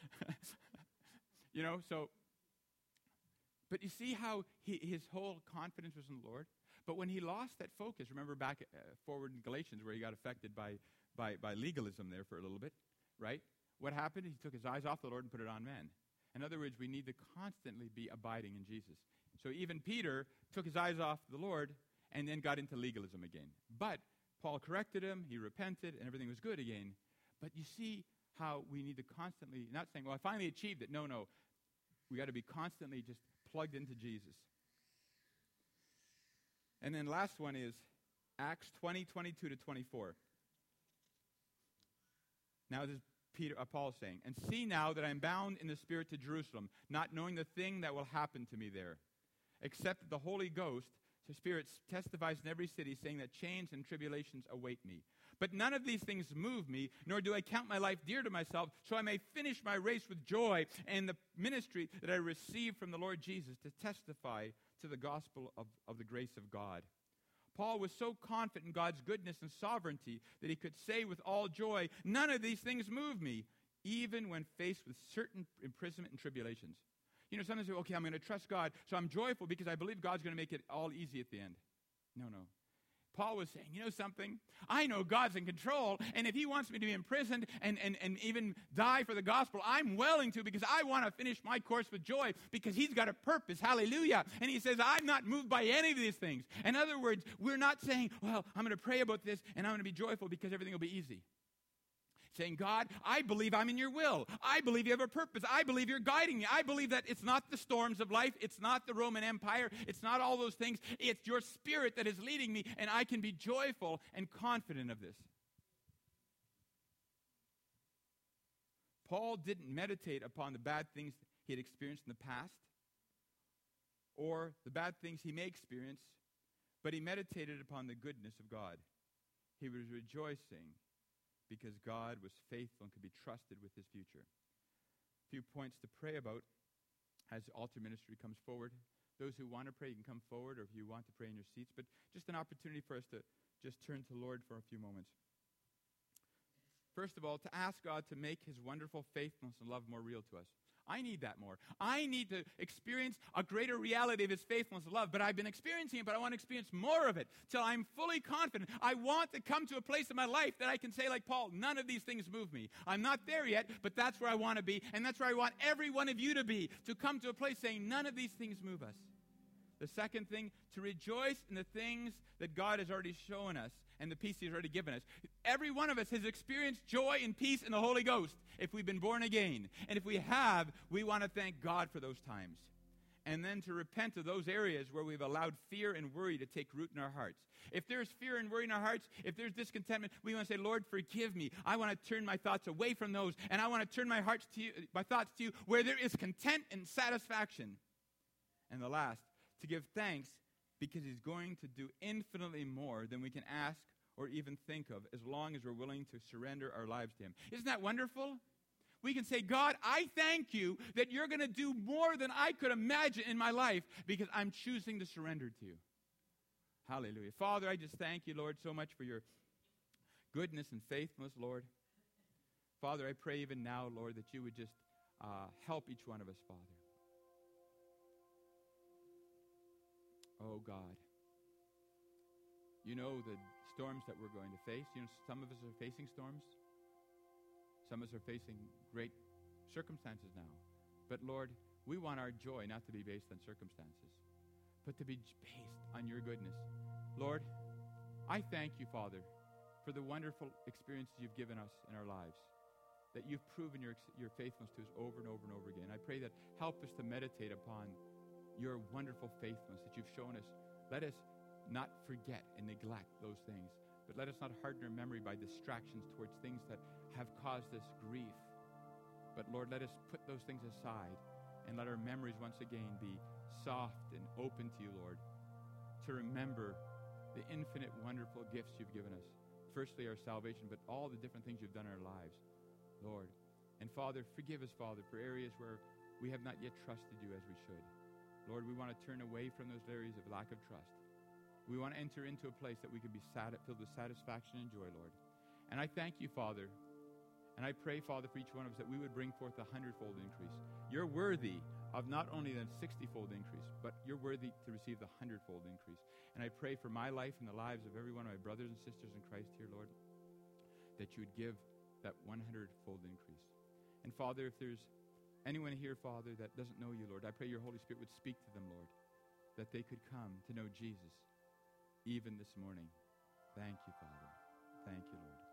you know, so, but you see how he, his whole confidence was in the Lord? But when he lost that focus, remember back uh, forward in Galatians where he got affected by, by, by legalism there for a little bit, right? What happened? He took his eyes off the Lord and put it on men. In other words, we need to constantly be abiding in Jesus. So even Peter took his eyes off the Lord and then got into legalism again. But Paul corrected him, he repented, and everything was good again. But you see how we need to constantly, not saying, well, I finally achieved it. No, no. We got to be constantly just plugged into Jesus. And then last one is Acts twenty, twenty-two to twenty-four. Now this is Peter, uh, Paul saying, and see now that I am bound in the Spirit to Jerusalem, not knowing the thing that will happen to me there, except that the Holy Ghost, the Spirit, testifies in every city, saying that chains and tribulations await me. But none of these things move me, nor do I count my life dear to myself, so I may finish my race with joy and the ministry that I received from the Lord Jesus to testify to the gospel of, of the grace of God. Paul was so confident in God's goodness and sovereignty that he could say with all joy, none of these things move me, even when faced with certain imprisonment and tribulations. You know, sometimes say, okay, I'm going to trust God, so I'm joyful because I believe God's going to make it all easy at the end. No, no. Paul was saying, you know something? I know God's in control, and if he wants me to be imprisoned and, and, and even die for the gospel, I'm willing to because I want to finish my course with joy because he's got a purpose. Hallelujah. And he says, I'm not moved by any of these things. In other words, we're not saying, well, I'm going to pray about this, and I'm going to be joyful because everything will be easy. Saying, God, I believe I'm in your will. I believe you have a purpose. I believe you're guiding me. I believe that it's not the storms of life. It's not the Roman Empire. It's not all those things. It's your Spirit that is leading me, and I can be joyful and confident of this. Paul didn't meditate upon the bad things he had experienced in the past or the bad things he may experience, but he meditated upon the goodness of God. He was rejoicing because God was faithful and could be trusted with his future. A few points to pray about as altar ministry comes forward. Those who want to pray, you can come forward, or if you want to pray in your seats, but just an opportunity for us to just turn to the Lord for a few moments. First of all, to ask God to make his wonderful faithfulness and love more real to us. I need that more. I need to experience a greater reality of his faithfulness and love, but I've been experiencing it, but I want to experience more of it till I'm fully confident. I want to come to a place in my life that I can say like Paul, none of these things move me. I'm not there yet, but that's where I want to be, and that's where I want every one of you to be, to come to a place saying none of these things move us. The second thing, to rejoice in the things that God has already shown us and the peace he's already given us. Every one of us has experienced joy and peace in the Holy Ghost if we've been born again. And if we have, we want to thank God for those times. And then to repent of those areas where we've allowed fear and worry to take root in our hearts. If there's fear and worry in our hearts, if there's discontentment, we want to say, Lord, forgive me. I want to turn my thoughts away from those, and I want to turn my hearts to you, my thoughts to you where there is content and satisfaction. And the last, to give thanks because he's going to do infinitely more than we can ask or even think of as long as we're willing to surrender our lives to him. Isn't that wonderful? We can say, God, I thank you that you're going to do more than I could imagine in my life because I'm choosing to surrender to you. Hallelujah. Father, I just thank you, Lord, so much for your goodness and faithfulness, Lord. Father, I pray even now, Lord, that you would just uh, help each one of us, Father. Oh, God. You know the storms that we're going to face. You know, some of us are facing storms. Some of us are facing great circumstances now. But, Lord, we want our joy not to be based on circumstances, but to be based on your goodness. Lord, I thank you, Father, for the wonderful experiences you've given us in our lives, that you've proven your, your faithfulness to us over and over and over again. I pray that help us to meditate upon your wonderful faithfulness that you've shown us. Let us not forget and neglect those things, but let us not harden our memory by distractions towards things that have caused us grief. But Lord, let us put those things aside And let our memories once again be soft and open to you, Lord, to remember the infinite, wonderful gifts you've given us. Firstly, our salvation, but all the different things you've done in our lives, Lord. And Father, forgive us, Father, for areas where we have not yet trusted you as we should. Lord, we want to turn away from those areas of lack of trust. We want to enter into a place that we can be sat- filled with satisfaction and joy, Lord. And I thank you, Father, and I pray, Father, for each one of us that we would bring forth a hundredfold increase. You're worthy of not only the sixty-fold increase, but you're worthy to receive the hundredfold increase. And I pray for my life and the lives of every one of my brothers and sisters in Christ here, Lord, that you would give that one hundredfold increase. And Father, if there's anyone here, Father, that doesn't know you, Lord, I pray your Holy Spirit would speak to them, Lord, that they could come to know Jesus even this morning. Thank you, Father. Thank you, Lord.